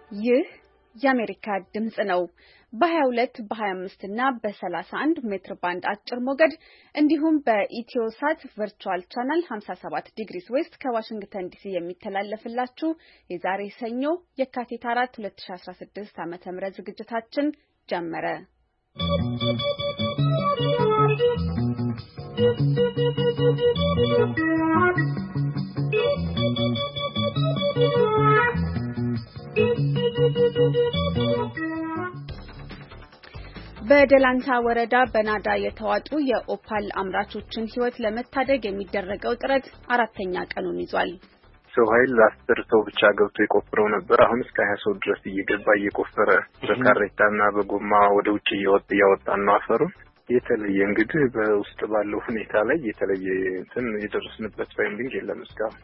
ይህ የአሜሪካ ድምጽ ነው። በ22 በ25 እና በ31 ሜትር ባንድ አጭር ሞገድ እንዲሁም በኢትዮሳት ቨርቹዋል ቻናል 57 ዲግሪስ ዌስት ከዋሽንግተን ዲሲ የሚተላለፍላችሁ የዛሬ ሰኞ የካቲት 4 2016 ዓ.ም ዝግጅታችን ጀመረ። በደላንታ ወረዳ በናዳ የተዋጡ የኦፓል አምራቾችን ሕይወት ለመታደግ የሚደረገው ጥረት አራተኛ ቀኑን ይዟል። ሰው ኃይል 10 ሰው ብቻ ገብቶ ይቆፍረው ነበር። አሁን እስከ 20 ሰው ድረስ እየገባ እየቆፈረ በካሬታና በጎማ ወደ ውጭ እያወጣን ነው አፈሩን። የተለየ እንግዲህ በውስጥ ባለው ሁኔታ ላይ የተለየ የደረስንበት ፋይንዲንግ የለም እስካሁን።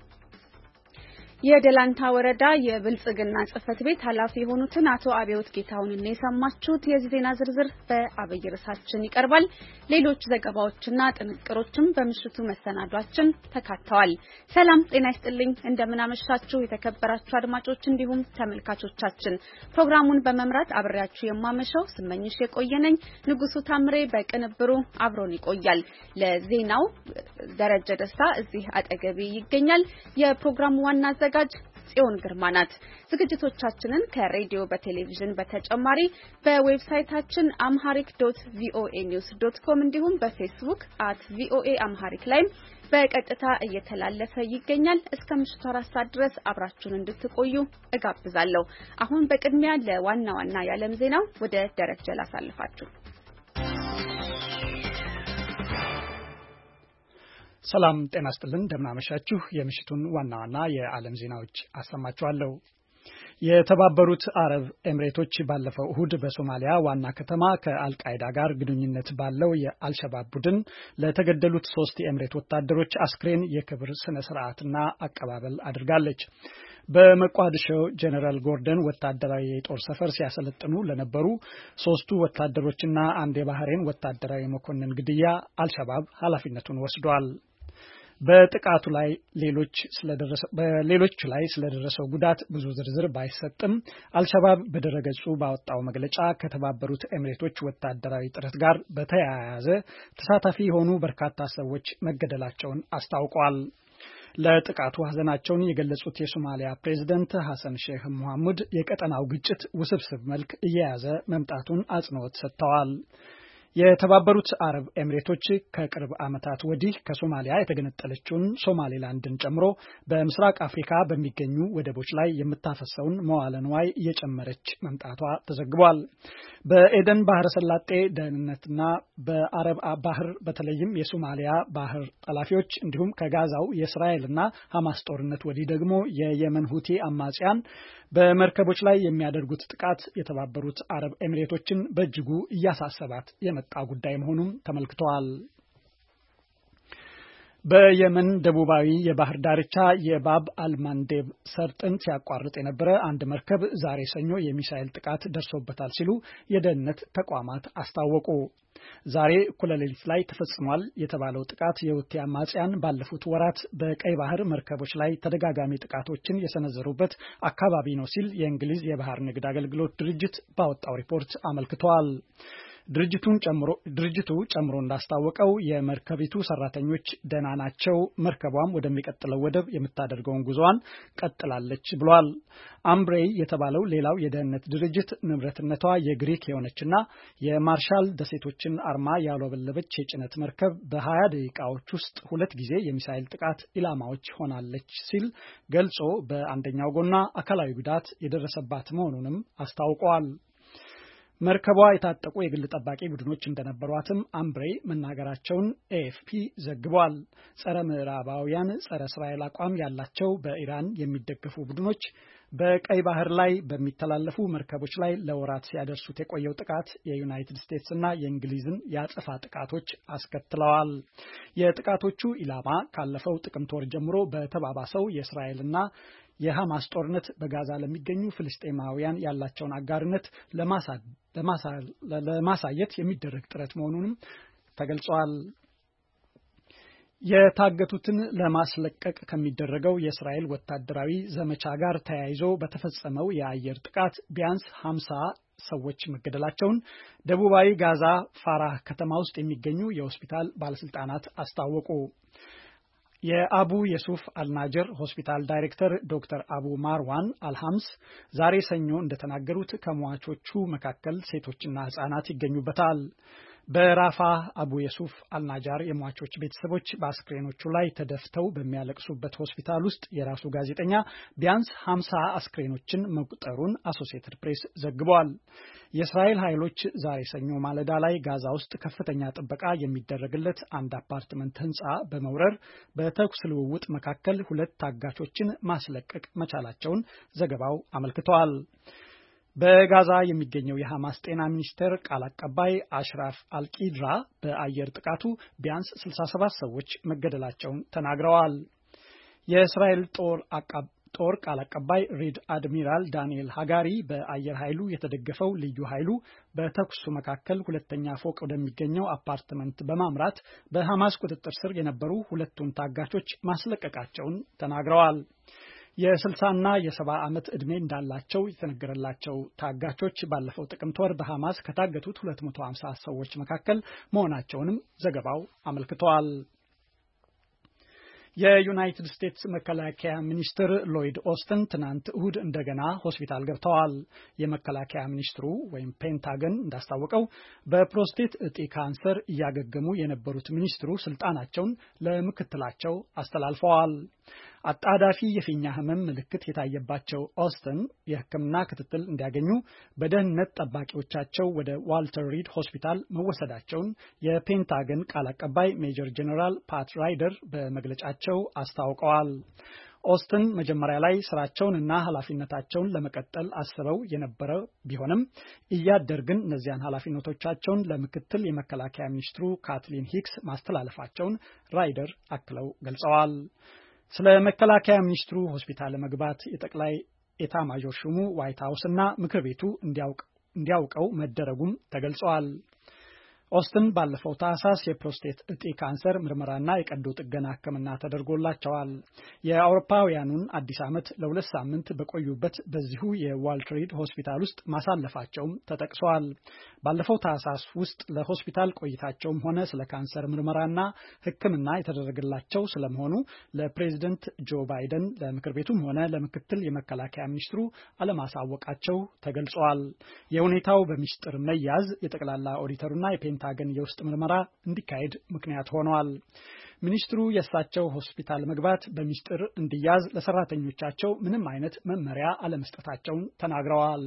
የደላንታ ወረዳ የብልጽግና ጽሕፈት ቤት ኃላፊ የሆኑትን አቶ አብዮት ጌታሁን ነው የሰማችሁት። የዚህ ዜና ዝርዝር በአብይ ርዕሳችን ይቀርባል። ሌሎች ዘገባዎችና ጥንቅሮችም በምሽቱ መሰናዷችን ተካተዋል። ሰላም ጤና ይስጥልኝ፣ እንደምን አመሻችሁ የተከበራችሁ አድማጮች እንዲሁም ተመልካቾቻችን። ፕሮግራሙን በመምራት አብሬያችሁ የማመሸው ስመኝሽ የቆየነኝ። ንጉሱ ታምሬ በቅንብሩ አብሮን ይቆያል። ለዜናው ደረጀ ደስታ እዚህ አጠገቤ ይገኛል። የፕሮግራሙ ዋና አዘጋጅ ጽዮን ግርማ ናት። ዝግጅቶቻችንን ከሬዲዮ በቴሌቪዥን በተጨማሪ በዌብሳይታችን amharic.voanews.com እንዲሁም በፌስቡክ @voaamharic ላይ በቀጥታ እየተላለፈ ይገኛል። እስከ ምሽቱ 4 ሰዓት ድረስ አብራችሁን እንድትቆዩ እጋብዛለሁ። አሁን በቅድሚያ ለዋና ዋና የዓለም ዜናው ወደ ደረጀ ላሳልፋችሁ። ሰላም ጤና ይስጥልን፣ እንደምናመሻችሁ። የምሽቱን ዋና ዋና የዓለም ዜናዎች አሰማችኋለሁ። የተባበሩት አረብ ኤምሬቶች ባለፈው እሁድ በሶማሊያ ዋና ከተማ ከአልቃይዳ ጋር ግንኙነት ባለው የአልሸባብ ቡድን ለተገደሉት 3 የኤምሬት ወታደሮች አስክሬን የክብር ስነ ስርዓትና አቀባበል አድርጋለች። በመቋዲሾ ጀነራል ጎርደን ወታደራዊ የጦር ሰፈር ሲያሰለጥኑ ለነበሩ 3 ወታደሮችና አንድ የባህሬን ወታደራዊ መኮንን ግድያ አልሸባብ ኃላፊነቱን ወስዷል። በጥቃቱ ላይ በሌሎች ላይ ስለደረሰው ጉዳት ብዙ ዝርዝር ባይሰጥም አልሸባብ በድረገጹ ባወጣው መግለጫ ከተባበሩት ኤምሬቶች ወታደራዊ ጥረት ጋር በተያያዘ ተሳታፊ የሆኑ በርካታ ሰዎች መገደላቸውን አስታውቋል። ለጥቃቱ ሐዘናቸውን የገለጹት የሶማሊያ ፕሬዝዳንት ሐሰን ሼህ መሐሙድ የቀጠናው ግጭት ውስብስብ መልክ እየያዘ መምጣቱን አጽንኦት ሰጥተዋል። የተባበሩት አረብ ኤምሬቶች ከቅርብ ዓመታት ወዲህ ከሶማሊያ የተገነጠለችውን ሶማሌላንድን ጨምሮ በምስራቅ አፍሪካ በሚገኙ ወደቦች ላይ የምታፈሰውን መዋለ ንዋይ እየጨመረች መምጣቷ ተዘግቧል። በኤደን ባህረ ሰላጤ ደህንነትና በአረብ ባህር በተለይም የሶማሊያ ባህር ጠላፊዎች እንዲሁም ከጋዛው የእስራኤልና ሐማስ ጦርነት ወዲህ ደግሞ የየመን ሁቲ አማጽያን በመርከቦች ላይ የሚያደርጉት ጥቃት የተባበሩት አረብ ኤምሬቶችን በእጅጉ እያሳሰባት የመጣ ጉዳይ መሆኑን ተመልክተዋል። በየመን ደቡባዊ የባህር ዳርቻ የባብ አልማንዴብ ሰርጥን ሲያቋርጥ የነበረ አንድ መርከብ ዛሬ ሰኞ የሚሳኤል ጥቃት ደርሶበታል ሲሉ የደህንነት ተቋማት አስታወቁ። ዛሬ እኩለ ሌሊት ላይ ተፈጽሟል የተባለው ጥቃት የሁቲ አማጽያን ባለፉት ወራት በቀይ ባህር መርከቦች ላይ ተደጋጋሚ ጥቃቶችን የሰነዘሩበት አካባቢ ነው ሲል የእንግሊዝ የባህር ንግድ አገልግሎት ድርጅት ባወጣው ሪፖርት አመልክቷል። ድርጅቱ ጨምሮ እንዳስታወቀው የመርከቢቱ ሰራተኞች ደህና ናቸው፣ መርከቧም ወደሚቀጥለው ወደብ የምታደርገውን ጉዞዋን ቀጥላለች ብሏል። አምብሬይ የተባለው ሌላው የደህንነት ድርጅት ንብረትነቷ የግሪክ የሆነችና የማርሻል ደሴቶችን አርማ ያውለበለበች የጭነት መርከብ በ20 ደቂቃዎች ውስጥ 2 ጊዜ የሚሳኤል ጥቃት ኢላማዎች ሆናለች ሲል ገልጾ በአንደኛው ጎኗ አካላዊ ጉዳት የደረሰባት መሆኑንም አስታውቋል። መርከቧ የታጠቁ የግል ጠባቂ ቡድኖች እንደነበሯትም አምብሬይ መናገራቸውን ኤኤፍፒ ዘግቧል። ጸረ ምዕራባውያን ጸረ እስራኤል አቋም ያላቸው በኢራን የሚደገፉ ቡድኖች በቀይ ባህር ላይ በሚተላለፉ መርከቦች ላይ ለወራት ሲያደርሱት የቆየው ጥቃት የዩናይትድ ስቴትስ እና የእንግሊዝን የአጸፋ ጥቃቶች አስከትለዋል። የጥቃቶቹ ኢላማ ካለፈው ጥቅምት ወር ጀምሮ በተባባሰው የእስራኤልና የሐማስ ጦርነት በጋዛ ለሚገኙ ፍልስጤማውያን ያላቸውን አጋርነት ለማሳየት የሚደረግ ጥረት መሆኑንም ተገልጿል። የታገቱትን ለማስለቀቅ ከሚደረገው የእስራኤል ወታደራዊ ዘመቻ ጋር ተያይዞ በተፈጸመው የአየር ጥቃት ቢያንስ 50 ሰዎች መገደላቸውን ደቡባዊ ጋዛ ፋራህ ከተማ ውስጥ የሚገኙ የሆስፒታል ባለስልጣናት አስታወቁ። የአቡ የሱፍ አልናጀር ሆስፒታል ዳይሬክተር ዶክተር አቡ ማርዋን አልሐምስ ዛሬ ሰኞ እንደተናገሩት ከሟቾቹ መካከል ሴቶችና ህጻናት ይገኙበታል። በራፋ አቡ የሱፍ አልናጃር የሟቾች ቤተሰቦች በአስክሬኖቹ ላይ ተደፍተው በሚያለቅሱበት ሆስፒታል ውስጥ የራሱ ጋዜጠኛ ቢያንስ 50 አስክሬኖችን መቁጠሩን አሶሲኤትድ ፕሬስ ዘግቧል። የእስራኤል ኃይሎች ዛሬ ሰኞ ማለዳ ላይ ጋዛ ውስጥ ከፍተኛ ጥበቃ የሚደረግለት አንድ አፓርትመንት ህንጻ በመውረር በተኩስ ልውውጥ መካከል 2 ታጋቾችን ማስለቀቅ መቻላቸውን ዘገባው አመልክቷል። በጋዛ የሚገኘው የሐማስ ጤና ሚኒስቴር ቃል አቀባይ አሽራፍ አልቂድራ በአየር ጥቃቱ ቢያንስ 67 ሰዎች መገደላቸውን ተናግረዋል። የእስራኤል ጦር ቃል አቀባይ ሪድ አድሚራል ዳንኤል ሃጋሪ በአየር ኃይሉ የተደገፈው ልዩ ኃይሉ በተኩሱ መካከል 2ኛ ፎቅ ወደሚገኘው አፓርትመንት በማምራት በሐማስ ቁጥጥር ስር የነበሩ 2ቱን ታጋቾች ማስለቀቃቸውን ተናግረዋል። የ60ና የ70 ዓመት ዕድሜ እንዳላቸው የተነገረላቸው ታጋቾች ባለፈው ጥቅምት ወር በሐማስ ከታገቱት 250 ሰዎች መካከል መሆናቸውንም ዘገባው አመልክቷል። የዩናይትድ ስቴትስ መከላከያ ሚኒስትር ሎይድ ኦስተን ትናንት እሁድ እንደገና ሆስፒታል ገብተዋል። የመከላከያ ሚኒስትሩ ወይም ፔንታገን እንዳስታወቀው በፕሮስቴት እጢ ካንሰር እያገገሙ የነበሩት ሚኒስትሩ ስልጣናቸውን ለምክትላቸው አስተላልፈዋል። አጣዳፊ የፊኛ ህመም ምልክት የታየባቸው ኦስተን የሕክምና ክትትል እንዲያገኙ በደህንነት ጠባቂዎቻቸው ወደ ዋልተር ሪድ ሆስፒታል መወሰዳቸውን የፔንታገን ቃል አቀባይ ሜጀር ጄኔራል ፓት ራይደር በመግለጫቸው አስታውቀዋል። ኦስተን መጀመሪያ ላይ ስራቸውንና ኃላፊነታቸውን ለመቀጠል አስበው የነበረ ቢሆንም እያደር ግን እነዚያን ኃላፊነቶቻቸውን ለምክትል የመከላከያ ሚኒስትሩ ካትሊን ሂክስ ማስተላለፋቸውን ራይደር አክለው ገልጸዋል። ስለ መከላከያ ሚኒስትሩ ሆስፒታል መግባት የጠቅላይ ኤታማዦር ሹሙ ዋይት ሃውስ እና ምክር ቤቱ እንዲያውቀው መደረጉም ተገልጿል። ኦስተን ባለፈው ታህሳስ የፕሮስቴት እጢ ካንሰር ምርመራና የቀዶ ጥገና ሕክምና ተደርጎላቸዋል። የአውሮፓውያኑን አዲስ ዓመት ለ2 ሳምንት በቆዩበት በዚሁ የዋልተር ሪድ ሆስፒታል ውስጥ ማሳለፋቸውም ተጠቅሷል። ባለፈው ታህሳስ ውስጥ ለሆስፒታል ቆይታቸውም ሆነ ስለ ካንሰር ምርመራና ሕክምና የተደረገላቸው ስለመሆኑ ለፕሬዝደንት ጆ ባይደን ለምክር ቤቱም ሆነ ለምክትል የመከላከያ ሚኒስትሩ አለማሳወቃቸው ተገልጿል። የሁኔታው በሚስጥር መያዝ የጠቅላላ ኦዲተሩና የፔንታገን የውስጥ ምርመራ እንዲካሄድ ምክንያት ሆኗል። ሚኒስትሩ የእሳቸው ሆስፒታል መግባት በሚስጥር እንዲያዝ ለሰራተኞቻቸው ምንም አይነት መመሪያ አለመስጠታቸውን ተናግረዋል።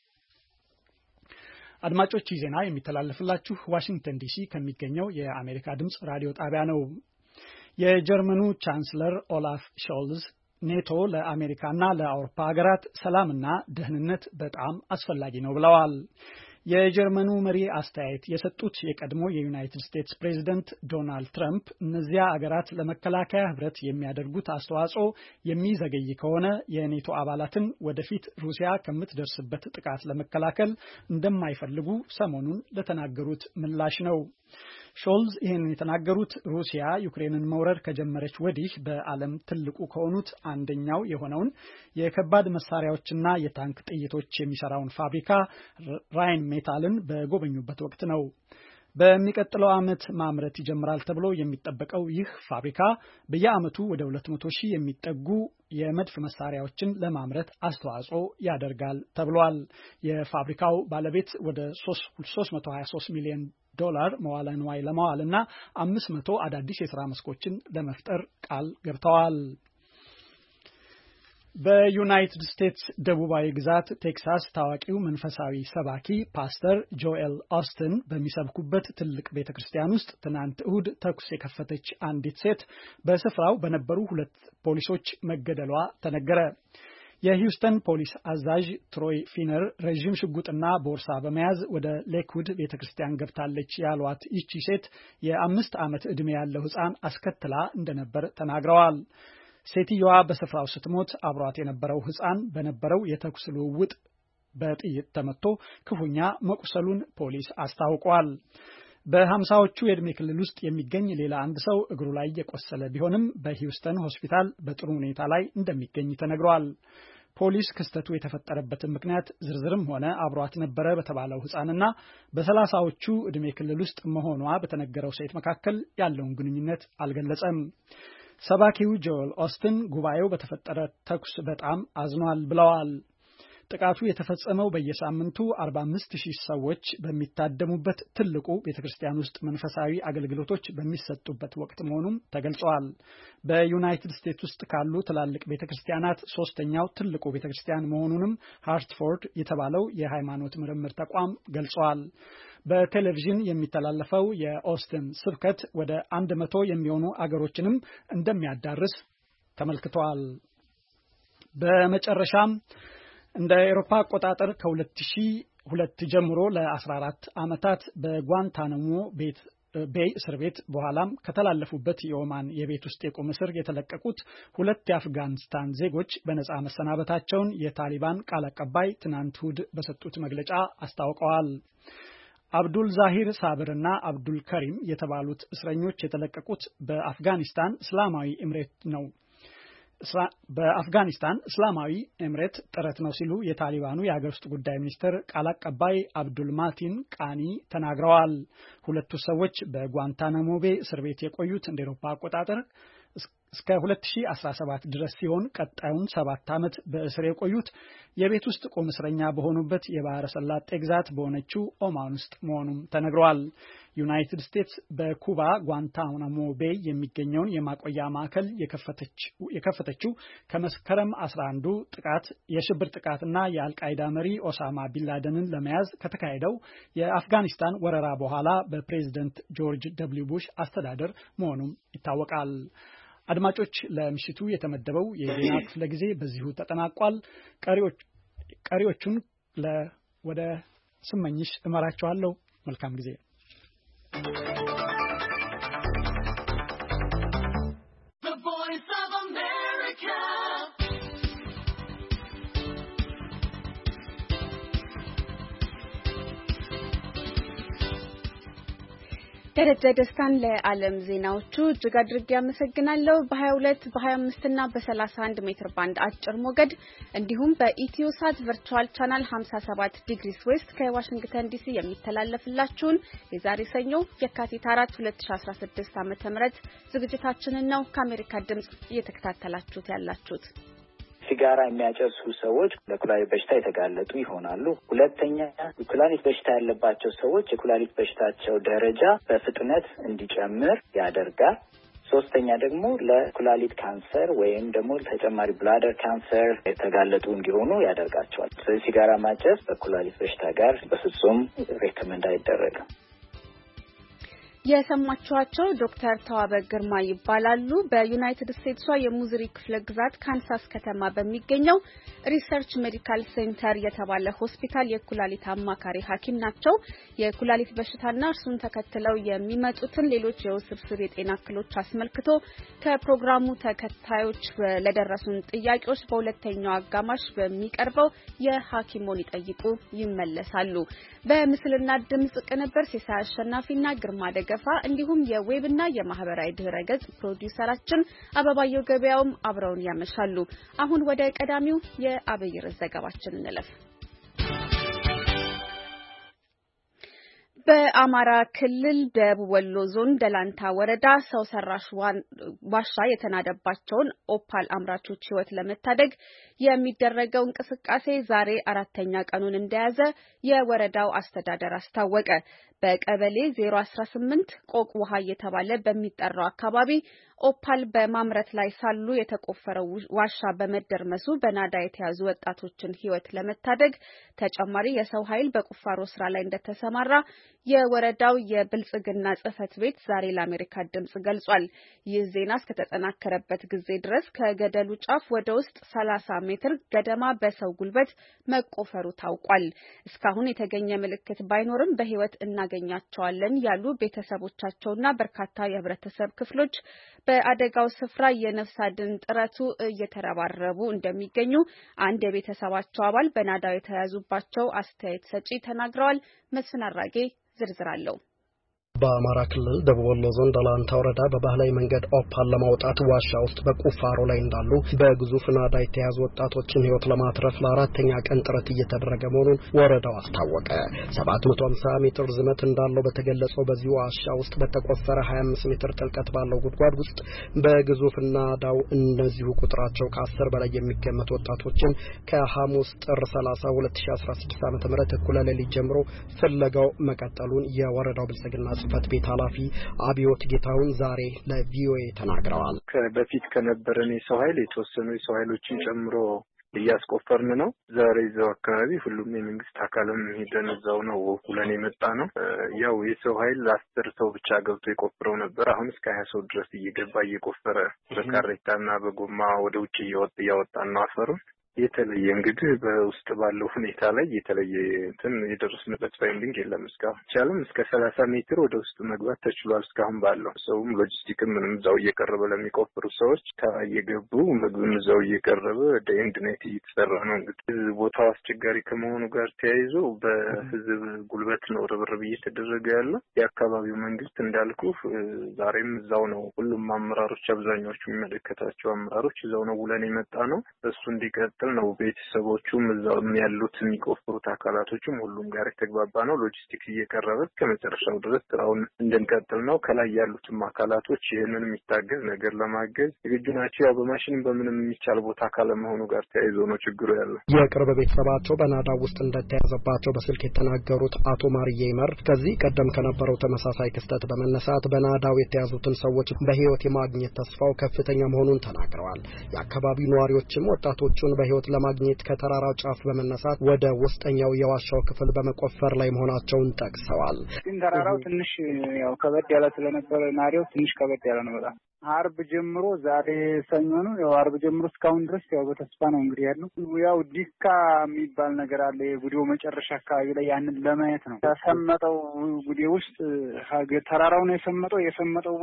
አድማጮች ይህ ዜና የሚተላለፍላችሁ ዋሽንግተን ዲሲ ከሚገኘው የአሜሪካ ድምጽ ራዲዮ ጣቢያ ነው። የጀርመኑ ቻንስለር ኦላፍ ሾልዝ ኔቶ ለአሜሪካና ለአውሮፓ ሀገራት ሰላምና ደህንነት በጣም አስፈላጊ ነው ብለዋል። የጀርመኑ መሪ አስተያየት የሰጡት የቀድሞ የዩናይትድ ስቴትስ ፕሬዝደንት ዶናልድ ትራምፕ እነዚያ አገራት ለመከላከያ ህብረት የሚያደርጉት አስተዋጽኦ የሚዘገይ ከሆነ የኔቶ አባላትን ወደፊት ሩሲያ ከምትደርስበት ጥቃት ለመከላከል እንደማይፈልጉ ሰሞኑን ለተናገሩት ምላሽ ነው። ሾልዝ ይህን የተናገሩት ሩሲያ ዩክሬንን መውረር ከጀመረች ወዲህ በዓለም ትልቁ ከሆኑት አንደኛው የሆነውን የከባድ መሳሪያዎችና የታንክ ጥይቶች የሚሰራውን ፋብሪካ ራይን ሜታልን በጎበኙበት ወቅት ነው። በሚቀጥለው ዓመት ማምረት ይጀምራል ተብሎ የሚጠበቀው ይህ ፋብሪካ በየዓመቱ ወደ 200,000 የሚጠጉ የመድፍ መሳሪያዎችን ለማምረት አስተዋጽኦ ያደርጋል ተብሏል። የፋብሪካው ባለቤት ወደ $323 ሚሊዮን መዋዕለ ንዋይ ለማዋልና 500 አዳዲስ የሥራ መስኮችን ለመፍጠር ቃል ገብተዋል። በዩናይትድ ስቴትስ ደቡባዊ ግዛት ቴክሳስ ታዋቂው መንፈሳዊ ሰባኪ ፓስተር ጆኤል ኦስትን በሚሰብኩበት ትልቅ ቤተክርስቲያን ውስጥ ትናንት እሁድ ተኩስ የከፈተች አንዲት ሴት በስፍራው በነበሩ 2 ፖሊሶች መገደሏ ተነገረ። የሂውስተን ፖሊስ አዛዥ ትሮይ ፊነር ረዥም ሽጉጥና ቦርሳ በመያዝ ወደ ሌክውድ ቤተክርስቲያን ገብታለች ያሏት ይቺ ሴት የ5 ዓመት ዕድሜ ያለው ሕፃን አስከትላ እንደነበር ተናግረዋል። ሴትየዋ በስፍራው ስትሞት አብሯት የነበረው ሕፃን በነበረው የተኩስ ልውውጥ በጥይት ተመቶ ክፉኛ መቁሰሉን ፖሊስ አስታውቋል። በ50ዎቹ የዕድሜ ክልል ውስጥ የሚገኝ ሌላ አንድ ሰው እግሩ ላይ የቆሰለ ቢሆንም በሂውስተን ሆስፒታል በጥሩ ሁኔታ ላይ እንደሚገኝ ተነግሯል። ፖሊስ ክስተቱ የተፈጠረበትን ምክንያት ዝርዝርም ሆነ አብሯት ነበረ በተባለው ሕፃንና በ30ዎቹ ዕድሜ ክልል ውስጥ መሆኗ በተነገረው ሴት መካከል ያለውን ግንኙነት አልገለጸም። ሰባኪው ጆል ኦስትን ጉባኤው በተፈጠረ ተኩስ በጣም አዝኗል ብለዋል። ጥቃቱ የተፈጸመው በየሳምንቱ 45,000 ሰዎች በሚታደሙበት ትልቁ ቤተክርስቲያን ውስጥ መንፈሳዊ አገልግሎቶች በሚሰጡበት ወቅት መሆኑም ተገልጿል። በዩናይትድ ስቴትስ ውስጥ ካሉ ትላልቅ ቤተክርስቲያናት ሶስተኛው ትልቁ ቤተክርስቲያን መሆኑንም ሃርትፎርድ የተባለው የሃይማኖት ምርምር ተቋም ገልጿል። በቴሌቪዥን የሚተላለፈው የኦስትን ስብከት ወደ 100 የሚሆኑ አገሮችንም እንደሚያዳርስ ተመልክቷል። በመጨረሻም እንደ አውሮፓ አቆጣጠር ከ2002 ጀምሮ ለ14 ዓመታት በጓንታናሞ ቤይ እስር ቤት በኋላም ከተላለፉበት የኦማን የቤት ውስጥ የቁም እስር የተለቀቁት 2 የአፍጋኒስታን ዜጎች በነጻ መሰናበታቸውን የታሊባን ቃል አቀባይ ትናንት እሁድ በሰጡት መግለጫ አስታውቀዋል። አብዱል ዛሂር ሳብር እና አብዱል ከሪም የተባሉት እስረኞች የተለቀቁት በአፍጋኒስታን እስላማዊ ኤምሬት ነው። በአፍጋኒስታን እስላማዊ ኤምሬት ጥረት ነው ሲሉ የታሊባኑ የሀገር ውስጥ ጉዳይ ሚኒስትር ቃል አቀባይ አብዱል ማቲን ቃኒ ተናግረዋል። ሁለቱ ሰዎች በጓንታናሞ ቤይ እስር ቤት የቆዩት እንደ አውሮፓ አቆጣጠር እስከ 2017 ድረስ ሲሆን ቀጣዩን 7 ዓመት በእስር የቆዩት የቤት ውስጥ ቁም እስረኛ በሆኑበት የባህረ ሰላጤ ግዛት በሆነችው ኦማን ውስጥ መሆኑም ተነግሯል። ዩናይትድ ስቴትስ በኩባ ጓንታናሞ ቤይ የሚገኘውን የማቆያ ማዕከል የከፈተችው ከመስከረም 11 ጥቃት የሽብር ጥቃትና የአልቃይዳ መሪ ኦሳማ ቢንላደንን ለመያዝ ከተካሄደው የአፍጋኒስታን ወረራ በኋላ በፕሬዝዳንት ጆርጅ ደብሊው ቡሽ አስተዳደር መሆኑም ይታወቃል። አድማጮች ለምሽቱ የተመደበው የዜና ክፍለ ጊዜ በዚሁ ተጠናቋል። ቀሪዎቹን ወደ ስመኝሽ እመራቸዋለሁ። መልካም ጊዜ። ደረጃ ደስታን ለዓለም ዜናዎቹ እጅግ አድርጌ አመሰግናለሁ። በ22 በ25 እና በ31 ሜትር ባንድ አጭር ሞገድ እንዲሁም በኢትዮሳት ቨርቹዋል ቻናል 57 ዲግሪስ ዌስት ከዋሽንግተን ዲሲ የሚተላለፍላችሁን የዛሬ ሰኞ የካቲት 4 2016 ዓ.ም ዝግጅታችንን ነው ከአሜሪካ ድምጽ እየተከታተላችሁት ያላችሁት። ሲጋራ የሚያጨሱ ሰዎች ለኩላሊት በሽታ የተጋለጡ ይሆናሉ። ሁለተኛ የኩላሊት በሽታ ያለባቸው ሰዎች የኩላሊት በሽታቸው ደረጃ በፍጥነት እንዲጨምር ያደርጋል። ሶስተኛ ደግሞ ለኩላሊት ካንሰር ወይም ደግሞ ተጨማሪ ብላደር ካንሰር የተጋለጡ እንዲሆኑ ያደርጋቸዋል። ስለዚህ ሲጋራ ማጨስ በኩላሊት በሽታ ጋር በፍጹም ሬኮመንድ አይደረግም። የሰማችኋቸው ዶክተር ተዋበ ግርማ ይባላሉ። በዩናይትድ ስቴትሷ የሙዝሪ ክፍለ ግዛት ካንሳስ ከተማ በሚገኘው ሪሰርች ሜዲካል ሴንተር የተባለ ሆስፒታል የኩላሊት አማካሪ ሐኪም ናቸው። የኩላሊት በሽታና እርሱን ተከትለው የሚመጡትን ሌሎች የውስብስብ የጤና እክሎች አስመልክቶ ከፕሮግራሙ ተከታዮች ለደረሱን ጥያቄዎች በሁለተኛው አጋማሽ በሚቀርበው የሐኪሞን ይጠይቁ ይመለሳሉ። በምስልና ድምጽ ቅንብር ሲሳይ አሸናፊና ግርማ ደገፋ እንዲሁም የዌብና የማህበራዊ ድህረገጽ ፕሮዲውሰራችን አበባየው ገበያውም አብረውን ያመሻሉ። አሁን ወደ ቀዳሚው የአብይ ርዕስ ዘገባችን እንለፍ። በአማራ ክልል ደቡብ ወሎ ዞን ደላንታ ወረዳ ሰው ሰራሽ ዋሻ የተናደባቸውን ኦፓል አምራቾች ሕይወት ለመታደግ የሚደረገው እንቅስቃሴ ዛሬ 4ኛ ቀኑን እንደያዘ የወረዳው አስተዳደር አስታወቀ። በቀበሌ 018 ቆቅ ውሃ እየተባለ በሚጠራው አካባቢ ኦፓል በማምረት ላይ ሳሉ የተቆፈረው ዋሻ በመደርመሱ በናዳ የተያዙ ወጣቶችን ሕይወት ለመታደግ ተጨማሪ የሰው ኃይል በቁፋሮ ስራ ላይ እንደተሰማራ የወረዳው የብልጽግና ጽሕፈት ቤት ዛሬ ለአሜሪካ ድምጽ ገልጿል። ይህ ዜና እስከተጠናከረበት ጊዜ ድረስ ከገደሉ ጫፍ ወደ ውስጥ 30 ሜትር ገደማ በሰው ጉልበት መቆፈሩ ታውቋል። እስካሁን የተገኘ ምልክት ባይኖርም በሕይወት እናገኛቸዋለን ያሉ ቤተሰቦቻቸውና በርካታ የህብረተሰብ ክፍሎች በአደጋው ስፍራ የነፍስ አድን ጥረቱ እየተረባረቡ እንደሚገኙ አንድ የቤተሰባቸው አባል በናዳው የተያዙባቸው አስተያየት ሰጪ ተናግረዋል። መስፍን አራጌ ዝርዝር አለው። በአማራ ክልል ደቡብ ወሎ ዞን ደላንታ ወረዳ በባህላዊ መንገድ ኦፓል ለማውጣት ዋሻ ውስጥ በቁፋሮ ላይ እንዳሉ በግዙፍ ናዳ የተያዙ ወጣቶችን ሕይወት ለማትረፍ ለአራተኛ ቀን ጥረት እየተደረገ መሆኑን ወረዳው አስታወቀ። 750 ሜትር ዝመት እንዳለው በተገለጸው በዚህ ዋሻ ውስጥ በተቆፈረ 25 ሜትር ጥልቀት ባለው ጉድጓድ ውስጥ በግዙፍ ናዳው እነዚሁ ቁጥራቸው ከ10 በላይ የሚገመቱ ወጣቶችን ከሐሙስ ጥር 30 2016 ዓ.ም እኩለ ሌሊት ጀምሮ ፍለጋው መቀጠሉን የወረዳው ብልጽግና ጽሕፈት ቤት ኃላፊ አብዮት ጌታውን ዛሬ ለቪኦኤ ተናግረዋል። በፊት ከነበረን የሰው ኃይል የተወሰኑ የሰው ኃይሎችን ጨምሮ እያስቆፈርን ነው። ዛሬ እዛው አካባቢ ሁሉም የመንግስት አካልም ሄደን እዛው ነው ሁለን የመጣ ነው። ያው የሰው ኃይል 10 ሰው ብቻ ገብቶ የቆፍረው ነበር። አሁን እስከ 20 ሰው ድረስ እየገባ እየቆፈረ በካሬታና በጎማ ወደ ውጭ እያወጣን ነው አፈሩን። የተለየ እንግዲህ በውስጥ ባለው ሁኔታ ላይ የተለየ እንትን የደረስንበት ፋይንዲንግ የለም። እስካሁን እስከ 30 ሜትር ወደ ውስጥ መግባት ተችሏል። እስካሁን ባለው ሰውም ሎጂስቲክም ምንም እዛው እየቀረበ ለሚቆፍሩ ሰዎች እየገቡ ምግብም እዛው እየቀረበ ኤንድ ናይት እየተሰራ ነው። እንግዲህ ቦታው አስቸጋሪ ከመሆኑ ጋር ተያይዞ በህዝብ ጉልበት ነው ርብርብ እየተደረገ ያለው። የአካባቢው መንግስት እንዳልኩ ዛሬም እዛው ነው። ሁሉም አመራሮች አብዛኛዎቹ የሚመለከታቸው አመራሮች እዛው ነው ውለን የመጣ ነው። እሱ እንዲቀጥል ነው። ቤተሰቦቹም እዛው ያሉት የሚቆፍሩት አካላቶችም ሁሉም ጋር የተግባባ ነው። ሎጂስቲክስ እየቀረበ ከመጨረሻው ድረስ ስራውን እንድንቀጥል ነው። ከላይ ያሉትም አካላቶች ይህንን የሚታገዝ ነገር ለማገዝ ዝግጁ ናቸው። ያው በማሽንም በምንም የሚቻል ቦታ ካለመሆኑ ጋር ተያይዞ ነው ችግሩ ያለው። የቅርብ ቤተሰባቸው በናዳው ውስጥ እንደተያዘባቸው በስልክ የተናገሩት አቶ ማርዬ ይመር ከዚህ ቀደም ከነበረው ተመሳሳይ ክስተት በመነሳት በናዳው የተያዙትን ሰዎች በህይወት የማግኘት ተስፋው ከፍተኛ መሆኑን ተናግረዋል። የአካባቢው ነዋሪዎችም ወጣቶቹን በህይወት ለማግኘት ከተራራው ጫፍ በመነሳት ወደ ውስጠኛው የዋሻው ክፍል በመቆፈር ላይ መሆናቸውን ጠቅሰዋል። ግን ተራራው ትንሽ ያው ከበድ ያለ ስለነበረ ናሪው ትንሽ ከበድ ያለ ነው በጣም። አርብ ጀምሮ ዛሬ ሰኞ ነው። ያው አርብ ጀምሮ እስካሁን ድረስ ያው በተስፋ ነው እንግዲህ ያለው። ያው ዲካ የሚባል ነገር አለ የጉዴው መጨረሻ አካባቢ ላይ ያንን ለማየት ነው። ተሰመጠው ጉዴ ውስጥ ተራራው ነው የሰመጠው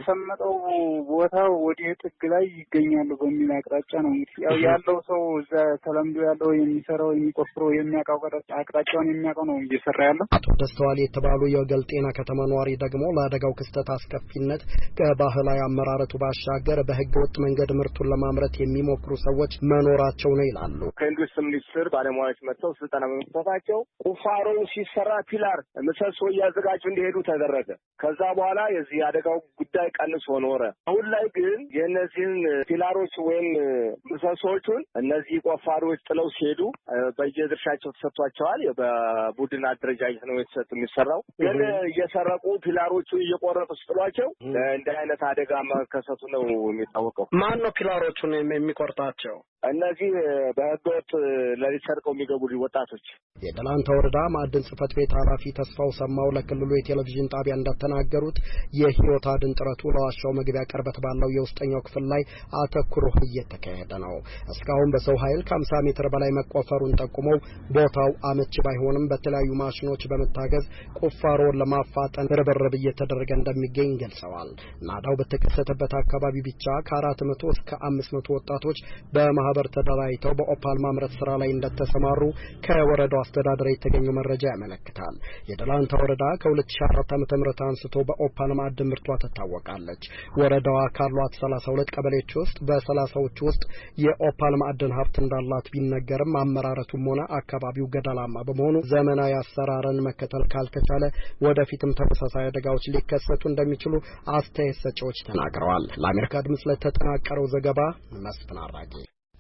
ቦታ ወደ ጥግ ላይ ይገኛሉ በሚል አቅጣጫ ነው እንግዲህ ያው ያለው ሰው እዛ ተለምዶ ያለው የሚሰራው የሚቆፍረው የሚያውቀው አቅጣጫውን የሚያውቀው ነው እየሰራ ያለው። አቶ ደስተዋል የተባሉ የወገል ጤና ከተማ ነዋሪ ደግሞ ለአደጋው ክስተት አስከፊነት ከባህላዊ አመራረቱ ባሻገር በህገ ወጥ መንገድ ምርቱን ለማምረት የሚሞክሩ ሰዎች መኖራቸው ነው ይላሉ። ከኢንዱስትሪ ሚኒስቴር ባለሙያዎች መጥተው ስልጠና በመስጠታቸው ቁፋሮው ሲሰራ ፒላር ምሰሶ እያዘጋጁ እንዲሄዱ ተደረገ። ከዛ በኋላ የዚህ አደጋው ጉዳይ ቀንሶ ኖረ። አሁን ላይ ግን የእነዚህን ፒላሮች ወይም ምሰሶቹን እነዚህ ቆፋሪዎች ጥለው ሲሄዱ በየድርሻቸው ተሰጥቷቸዋል። በቡድን አደረጃጀት ነው የሚሰራው። ግን እየሰረቁ ፒላሮቹን እየቆረጡ ስጥሏቸው እንደ አይነት አደጋ መከሰቱ ነው የሚታወቀው። ማን ነው ፒላሮቹን የሚቆርጣቸው? እነዚህ በህገወጥ ለሊት ሰርቀው የሚገቡ ወጣቶች። የደላንታ ወረዳ ማዕድን ጽሕፈት ቤት ኃላፊ ተስፋው ሰማው ለክልሉ የቴሌቪዥን ጣቢያ እንደተናገሩት የህይወት አድን ጥረቱ ለዋሻው መግቢያ ቅርበት ባለው የውስጠኛው ክፍል ላይ አተኩሮ እየተካሄደ ነው። እስካሁን በሰው ኃይል ከ50 ሜትር በላይ መቆፈሩን ጠቁመው ቦታው አመቺ ባይሆንም በተለያዩ ማሽኖች በመታገዝ ቁፋሮውን ለማፋጠን ርብርብ እየተደረገ እንደሚገኝ ገልጸዋል። ናዳው በተከሰተበት አካባቢ ብቻ ከ400 እስከ 500 ወጣቶች በማህበር ተደራጅተው በኦፓል ማምረት ስራ ላይ እንደተሰማሩ ከወረዳው አስተዳደር የተገኘው መረጃ ያመለክታል። የደላንታ ወረዳ ከ2004 ዓ.ም አንስቶ በኦፓል ማዕድን ምርቷ ትታወቃለች። ወረዳዋ ካሏት 32 ቀበሌዎች ውስጥ በ30ዎቹ ውስጥ የኦፓል ማዕድን ሀብት እንዳላት ቢነገርም አመራረቱም ሆነ አካባቢው ገደላማ በመሆኑ ዘመናዊ አሰራርን መከተል ካልተቻለ ወደፊትም ተመሳሳይ አደጋዎች ሊከሰቱ እንደሚችሉ አስተያየት ሰጪዎች ተናግረዋል። ለአሜሪካ ድምጽ ለተጠናቀረው ዘገባ መስፍን አራጌ።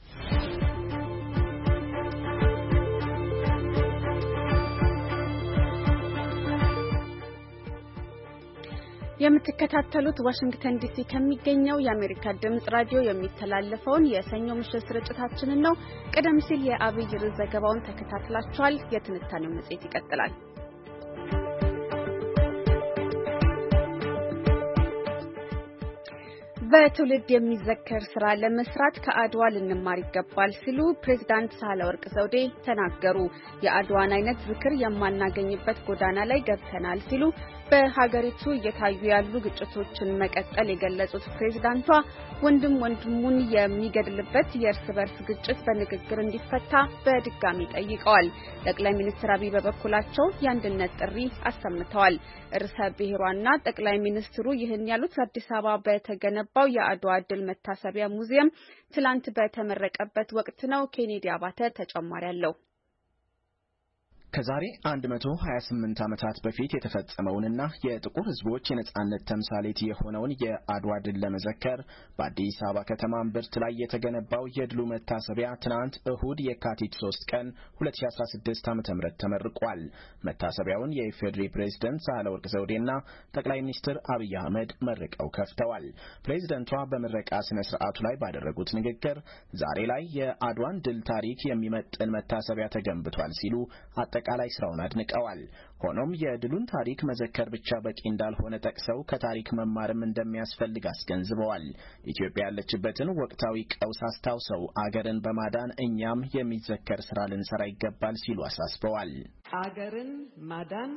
የምትከታተሉት ዋሽንግተን ዲሲ ከሚገኘው የአሜሪካ ድምጽ ራዲዮ የሚተላለፈውን የሰኞ ምሽት ስርጭታችንን ነው። ቀደም ሲል የአብይ ርዕስ ዘገባውን ተከታትላችኋል። የትንታኔው መጽሔት ይቀጥላል። በትውልድ የሚዘከር ስራ ለመስራት ከአድዋ ልንማር ይገባል ሲሉ ፕሬዝዳንት ሳህለወርቅ ዘውዴ ተናገሩ። የአድዋን አይነት ዝክር የማናገኝበት ጎዳና ላይ ገብተናል ሲሉ በሀገሪቱ እየታዩ ያሉ ግጭቶችን መቀጠል የገለጹት ፕሬዝዳንቷ ወንድሙን የሚገድልበት የእርስ በርስ ግጭት በንግግር እንዲፈታ በድጋሚ ጠይቀዋል። ጠቅላይ ሚኒስትር አብይ በበኩላቸው የአንድነት ጥሪ አሰምተዋል። ርዕሰ ብሔሯና ጠቅላይ ሚኒስትሩ ይህን ያሉት አዲስ አበባ በተገነባው የአድዋ ድል መታሰቢያ ሙዚየም ትላንት በተመረቀበት ወቅት ነው። ኬኔዲ አባተ ተጨማሪ አለው። ከዛሬ 128 ዓመታት በፊት የተፈጸመውንና የጥቁር ሕዝቦች የነጻነት ተምሳሌት የሆነውን የአድዋ ድል ለመዘከር በአዲስ አበባ ከተማ እምብርት ላይ የተገነባው የድሉ መታሰቢያ ትናንት እሁድ የካቲት 3 ቀን 2016 ዓ.ም ተመርቋል። መታሰቢያውን የኢፌዴሪ ፕሬዝዳንት ሳህለወርቅ ዘውዴና ጠቅላይ ሚኒስትር አብይ አህመድ መርቀው ከፍተዋል። ፕሬዝዳንቷ በምረቃ ስነ ስርዓቱ ላይ ባደረጉት ንግግር ዛሬ ላይ የአድዋን ድል ታሪክ የሚመጥን መታሰቢያ ተገንብቷል ሲሉ አጠቃላይ ስራውን አድንቀዋል። ሆኖም የድሉን ታሪክ መዘከር ብቻ በቂ እንዳልሆነ ጠቅሰው ከታሪክ መማርም እንደሚያስፈልግ አስገንዝበዋል። ኢትዮጵያ ያለችበትን ወቅታዊ ቀውስ አስታውሰው አገርን በማዳን እኛም የሚዘከር ስራ ልንሰራ ይገባል ሲሉ አሳስበዋል። አገርን ማዳን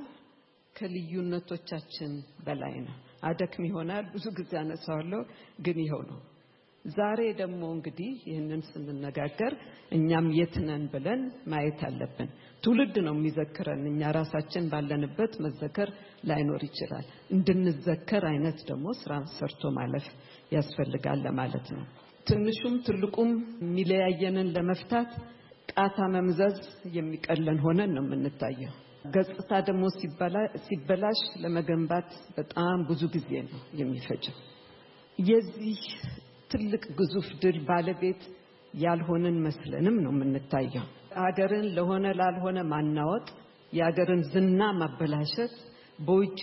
ከልዩነቶቻችን በላይ ነው። አደክም ይሆናል ብዙ ጊዜ አነሳዋለሁ፣ ግን ይሄው ነው። ዛሬ ደግሞ እንግዲህ ይህንን ስንነጋገር እኛም የት ነን ብለን ማየት አለብን። ትውልድ ነው የሚዘክረን። እኛ ራሳችን ባለንበት መዘከር ላይኖር ይችላል። እንድንዘከር አይነት ደግሞ ስራ ሰርቶ ማለፍ ያስፈልጋል ለማለት ነው። ትንሹም ትልቁም የሚለያየንን ለመፍታት ቃታ መምዘዝ የሚቀለን ሆነን ነው የምንታየው። ገጽታ ደግሞ ሲበላሽ ለመገንባት በጣም ብዙ ጊዜ ነው የሚፈጀው። የዚህ ትልቅ ግዙፍ ድል ባለቤት ያልሆነን መስለንም ነው የምንታየው። አገርን ለሆነ ላልሆነ ማናወጥ፣ የአገርን ዝና ማበላሸት፣ በውጪ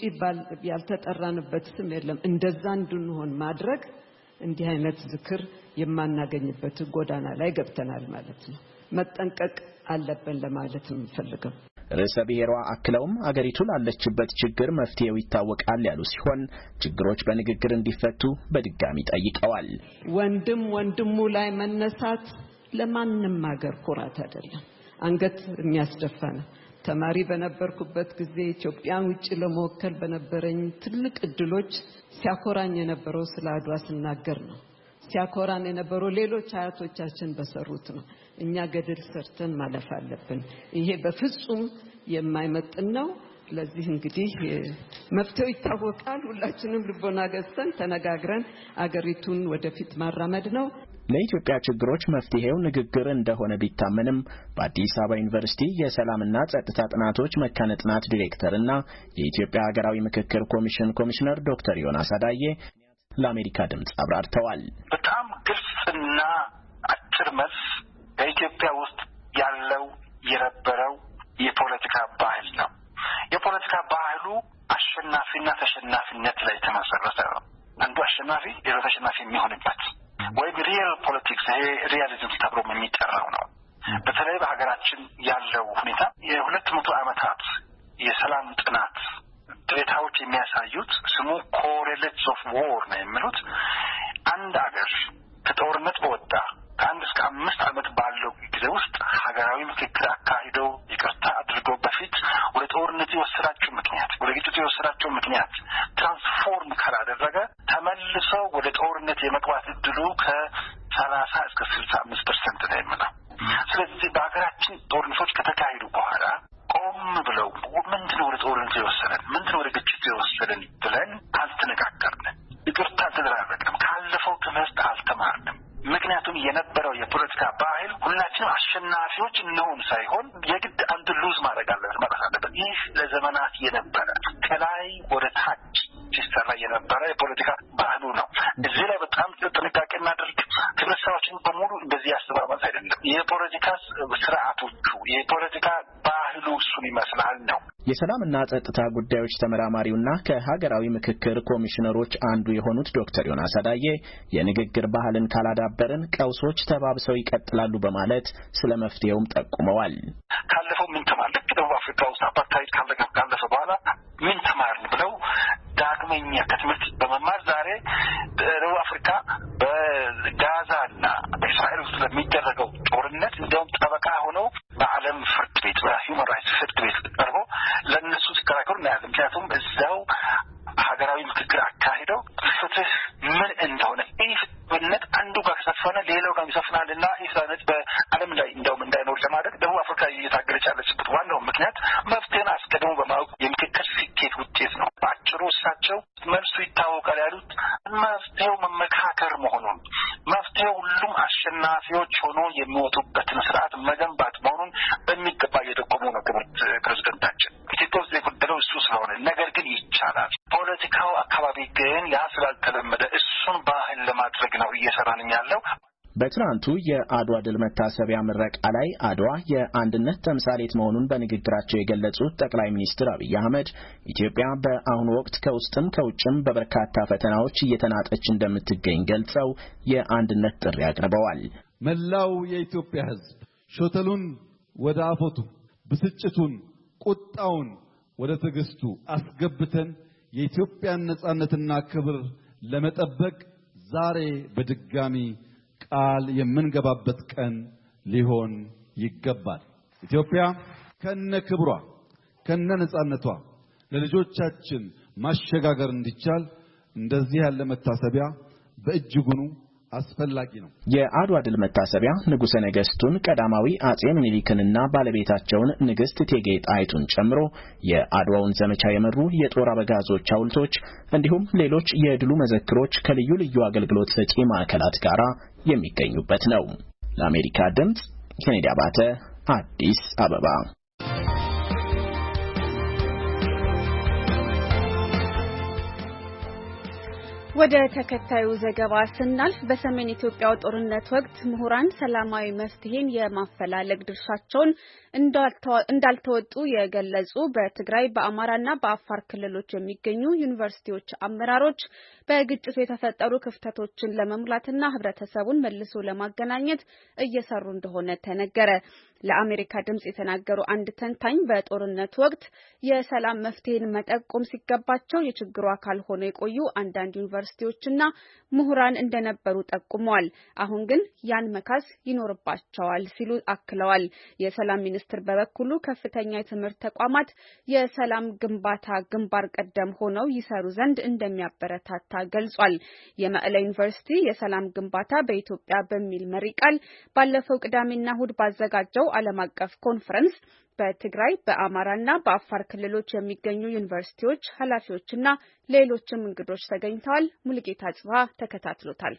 ያልተጠራንበት ስም የለም እንደዛ እንድንሆን ማድረግ እንዲህ አይነት ዝክር የማናገኝበት ጎዳና ላይ ገብተናል ማለት ነው። መጠንቀቅ አለብን ለማለት ነው የምፈልገው። ርዕሰ ብሔሯ አክለውም አገሪቱ ላለችበት ችግር መፍትሄው ይታወቃል ያሉ ሲሆን ችግሮች በንግግር እንዲፈቱ በድጋሚ ጠይቀዋል። ወንድሙ ላይ መነሳት ለማንም ሀገር ኩራት አይደለም፣ አንገት የሚያስደፋ ነው። ተማሪ በነበርኩበት ጊዜ ኢትዮጵያን ውጪ ለመወከል በነበረኝ ትልቅ እድሎች ሲያኮራኝ የነበረው ስለ አድዋ ስናገር ነው። ሲያኮራን የነበረው ሌሎች አያቶቻችን በሰሩት ነው። እኛ ገድል ሰርተን ማለፍ አለብን። ይሄ በፍጹም የማይመጥን ነው። ለዚህ እንግዲህ መፍትሄው ይታወቃል። ሁላችንም ልቦና ገዝተን ተነጋግረን አገሪቱን ወደፊት ማራመድ ነው። ለኢትዮጵያ ችግሮች መፍትሄው ንግግር እንደሆነ ቢታመንም በአዲስ አበባ ዩኒቨርሲቲ የሰላምና ጸጥታ ጥናቶች መካነ ጥናት ዲሬክተርና የኢትዮጵያ ሀገራዊ ምክክር ኮሚሽን ኮሚሽነር ዶክተር ዮናስ አዳዬ ለአሜሪካ ድምጽ አብራርተዋል። በጣም ግልጽና አጭር መልስ በኢትዮጵያ ውስጥ ያለው የነበረው የፖለቲካ ባህል ነው። የፖለቲካ ባህሉ አሸናፊና ተሸናፊነት ላይ የተመሰረተ ነው። አንዱ አሸናፊ ሌላው ተሸናፊ የሚሆንበት ወይም ሪየል ፖለቲክስ ሪያሊዝም ተብሎ የሚጠራው ነው። በተለይ በሀገራችን ያለው ሁኔታ የ200 ዓመታት የሰላም ጥናት ዴታዎች የሚያሳዩት ስሙ ኮሬሌትስ ኦፍ ዎር ነው የሚሉት አንድ ሀገር ከጦርነት በወጣ ከአንድ እስከ 5 ዓመት ባለው ጊዜ ውስጥ ሀገራዊ ምክክር አካሂደው ይቅርታ አድርገው በፊት ወደ ጦርነት የወሰዳቸው ምክንያት ወደ ግጭት የወሰዳቸው ምክንያት ትራንስፎርም ካላደረገ ተመልሰው ወደ ጦርነት የመግባት እድሉ ከ30 እስከ 65% ነው የሚለው። ስለዚህ በሀገራችን ጦርነቶች ከተካሄዱ በኋላ ቆም ብለው ምንድነው ወደ ጦርነት የወሰደን ምንድነው ወደ ግጭት የወሰደን ብለን ካልተነጋገርን ይቅርታ ተደራረቅን ካለፈው ትምህርት አልተማርንም። ምክንያቱም የነበረው የፖለቲካ ባህል ሁላችንም አሸናፊዎች እንሆን ሳይሆን የግድ አንድ ሉዝ ማድረግ አለበት። ይህ ለዘመናት የነበረ ከላይ ወደ ታች ሲሰራ የነበረ የፖለቲካ ባህሉ ነው። እዚህ ላይ በጣም ጥንቃቄ እናድርግ። ህብረተሰባችን በሙሉ እንደዚህ ያስባባል አይደለም። የፖለቲካ ስርዓቶቹ የፖለቲካ ባህሉ እሱን ይመስላል ነው። የሰላምና ጸጥታ ጉዳዮች ተመራማሪውና ከሀገራዊ ምክክር ኮሚሽነሮች አንዱ የሆኑት ዶክተር ዮናስ አዳዬ የንግግር ባህልን ካላዳበርን ቀውሶች ተባብሰው ይቀጥላሉ በማለት ስለ መፍትሄውም ጠቁመዋል። ካለፈው ምን ተማርን? ደቡብ አፍሪካ ውስጥ አፓርታይድ ካለፈ በኋላ ምን ተማርን ብለው ዳግመኛ ከትምህርት በመማር ዛሬ ደቡብ አፍሪካ በጋዛና በእስራኤል ውስጥ ለሚደረገው ጦርነት እንደውም ጠበቃ ሆነው በዓለም ፍርድ ቤት በሂውማን ራይትስ ፍርድ ቤት ቀርበው ለእነሱ ሲከራከሩ እናያለን። ምክንያቱም እዛው ምክንያት መፍትሄን አስቀድሞ በማወቅ የምክክር ስኬት ውጤት ነው። ባጭሩ እሳቸው መልሱ ይታወቃል ያሉት መፍትሄው መመካከር መሆኑን መፍትሄው ሁሉም አሸናፊዎች ሆኖ የሚወጡበትን ስርዓት መገንባት መሆኑን በሚገባ እየጠቆሙ ነው ክብርት ፕሬዝዳንታችን። ኢትዮጵያ ውስጥ የጎደለው እሱ ስለሆነ ነገር ግን ይቻላል። ፖለቲካው አካባቢ ግን ያ ስላልተለመደ እሱን ባህል ለማድረግ ነው እየሰራን ያለው። በትናንቱ የአድዋ ድል መታሰቢያ ምረቃ ላይ አድዋ የአንድነት ተምሳሌት መሆኑን በንግግራቸው የገለጹት ጠቅላይ ሚኒስትር አብይ አህመድ ኢትዮጵያ በአሁኑ ወቅት ከውስጥም ከውጭም በበርካታ ፈተናዎች እየተናጠች እንደምትገኝ ገልጸው የአንድነት ጥሪ አቅርበዋል። መላው የኢትዮጵያ ሕዝብ ሾተሉን ወደ አፎቱ፣ ብስጭቱን፣ ቁጣውን ወደ ትዕግስቱ አስገብተን የኢትዮጵያን ነጻነትና ክብር ለመጠበቅ ዛሬ በድጋሚ ቃል የምንገባበት ቀን ሊሆን ይገባል። ኢትዮጵያ ከነ ክብሯ ከነ ነጻነቷ ለልጆቻችን ማሸጋገር እንዲቻል እንደዚህ ያለ መታሰቢያ በእጅጉኑ አስፈላጊ ነው። የአድዋ ድል መታሰቢያ ንጉሠ ነገሥቱን ቀዳማዊ አጼ ምኒልክንና ባለቤታቸውን ንግሥት እቴጌ ጣይቱን ጨምሮ የአድዋውን ዘመቻ የመሩ የጦር አበጋዞች ሐውልቶች እንዲሁም ሌሎች የድሉ መዘክሮች ከልዩ ልዩ አገልግሎት ሰጪ ማዕከላት ጋር የሚገኙበት ነው። ለአሜሪካ ድምፅ ኬኔዲ አባተ አዲስ አበባ። ወደ ተከታዩ ዘገባ ስናልፍ በሰሜን ኢትዮጵያው ጦርነት ወቅት ምሁራን ሰላማዊ መፍትሄን የማፈላለግ ድርሻቸውን እንዳልተወጡ የገለጹ በትግራይ በአማራና በአፋር ክልሎች የሚገኙ ዩኒቨርሲቲዎች አመራሮች በግጭቱ የተፈጠሩ ክፍተቶችን ለመሙላትና ህብረተሰቡን መልሶ ለማገናኘት እየሰሩ እንደሆነ ተነገረ። ለአሜሪካ ድምጽ የተናገሩ አንድ ተንታኝ በጦርነቱ ወቅት የሰላም መፍትሄን መጠቆም ሲገባቸው የችግሩ አካል ሆነው የቆዩ አንዳንድ ዩኒቨርሲቲዎችና ምሁራን እንደነበሩ ጠቁመዋል። አሁን ግን ያን መካስ ይኖርባቸዋል ሲሉ አክለዋል። የሰላም ሚኒስትር በበኩሉ ከፍተኛ የትምህርት ተቋማት የሰላም ግንባታ ግንባር ቀደም ሆነው ይሰሩ ዘንድ እንደሚያበረታታ ገልጿል። የመቀሌ ዩኒቨርሲቲ የሰላም ግንባታ በኢትዮጵያ በሚል መሪ ቃል ባለፈው ቅዳሜና እሁድ ባዘጋጀው ዓለም አቀፍ ኮንፈረንስ በትግራይ በአማራና በአፋር ክልሎች የሚገኙ ዩኒቨርሲቲዎች ኃላፊዎችና ሌሎችም እንግዶች ተገኝተዋል። ሙሉጌታ ጽባ ተከታትሎታል።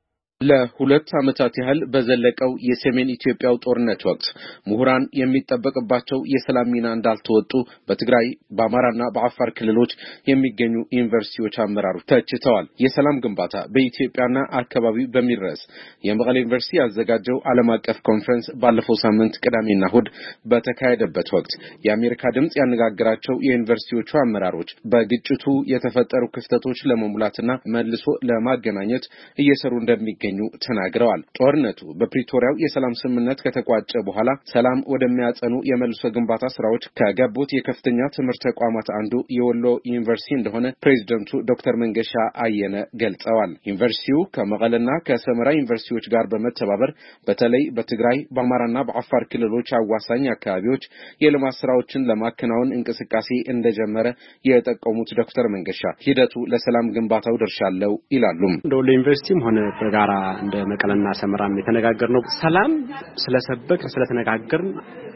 ለሁለት ዓመታት ያህል በዘለቀው የሰሜን ኢትዮጵያው ጦርነት ወቅት ምሁራን የሚጠበቅባቸው የሰላም ሚና እንዳልተወጡ በትግራይ በአማራና በአፋር ክልሎች የሚገኙ ዩኒቨርሲቲዎች አመራሮች ተችተዋል። የሰላም ግንባታ በኢትዮጵያና አካባቢው በሚል ርዕስ የመቀሌ ዩኒቨርሲቲ ያዘጋጀው ዓለም አቀፍ ኮንፈረንስ ባለፈው ሳምንት ቅዳሜና እሁድ በተካሄደበት ወቅት የአሜሪካ ድምጽ ያነጋገራቸው የዩኒቨርሲቲዎቹ አመራሮች በግጭቱ የተፈጠሩ ክፍተቶች ለመሙላትና መልሶ ለማገናኘት እየሰሩ እንደሚገኙ ተናግረዋል። ጦርነቱ በፕሪቶሪያው የሰላም ስምምነት ከተቋጨ በኋላ ሰላም ወደሚያጸኑ የመልሶ ግንባታ ስራዎች ከገቡት የከፍተኛ ትምህርት ተቋማት አንዱ የወሎ ዩኒቨርሲቲ እንደሆነ ፕሬዝዳንቱ ዶክተር መንገሻ አየነ ገልጸዋል። ዩኒቨርሲቲው ከመቀለና ከሰመራ ዩኒቨርሲቲዎች ጋር በመተባበር በተለይ በትግራይ በአማራና በአፋር ክልሎች አዋሳኝ አካባቢዎች የልማት ስራዎችን ለማከናወን እንቅስቃሴ እንደጀመረ የጠቆሙት ዶክተር መንገሻ ሂደቱ ለሰላም ግንባታው ድርሻ አለው ይላሉ። ወሎ ዩኒቨርሲቲም ሆነ በጋራ እንደ መቀለና ሰመራም የተነጋገርነው ሰላም ስለሰበክ ስለተነጋገርን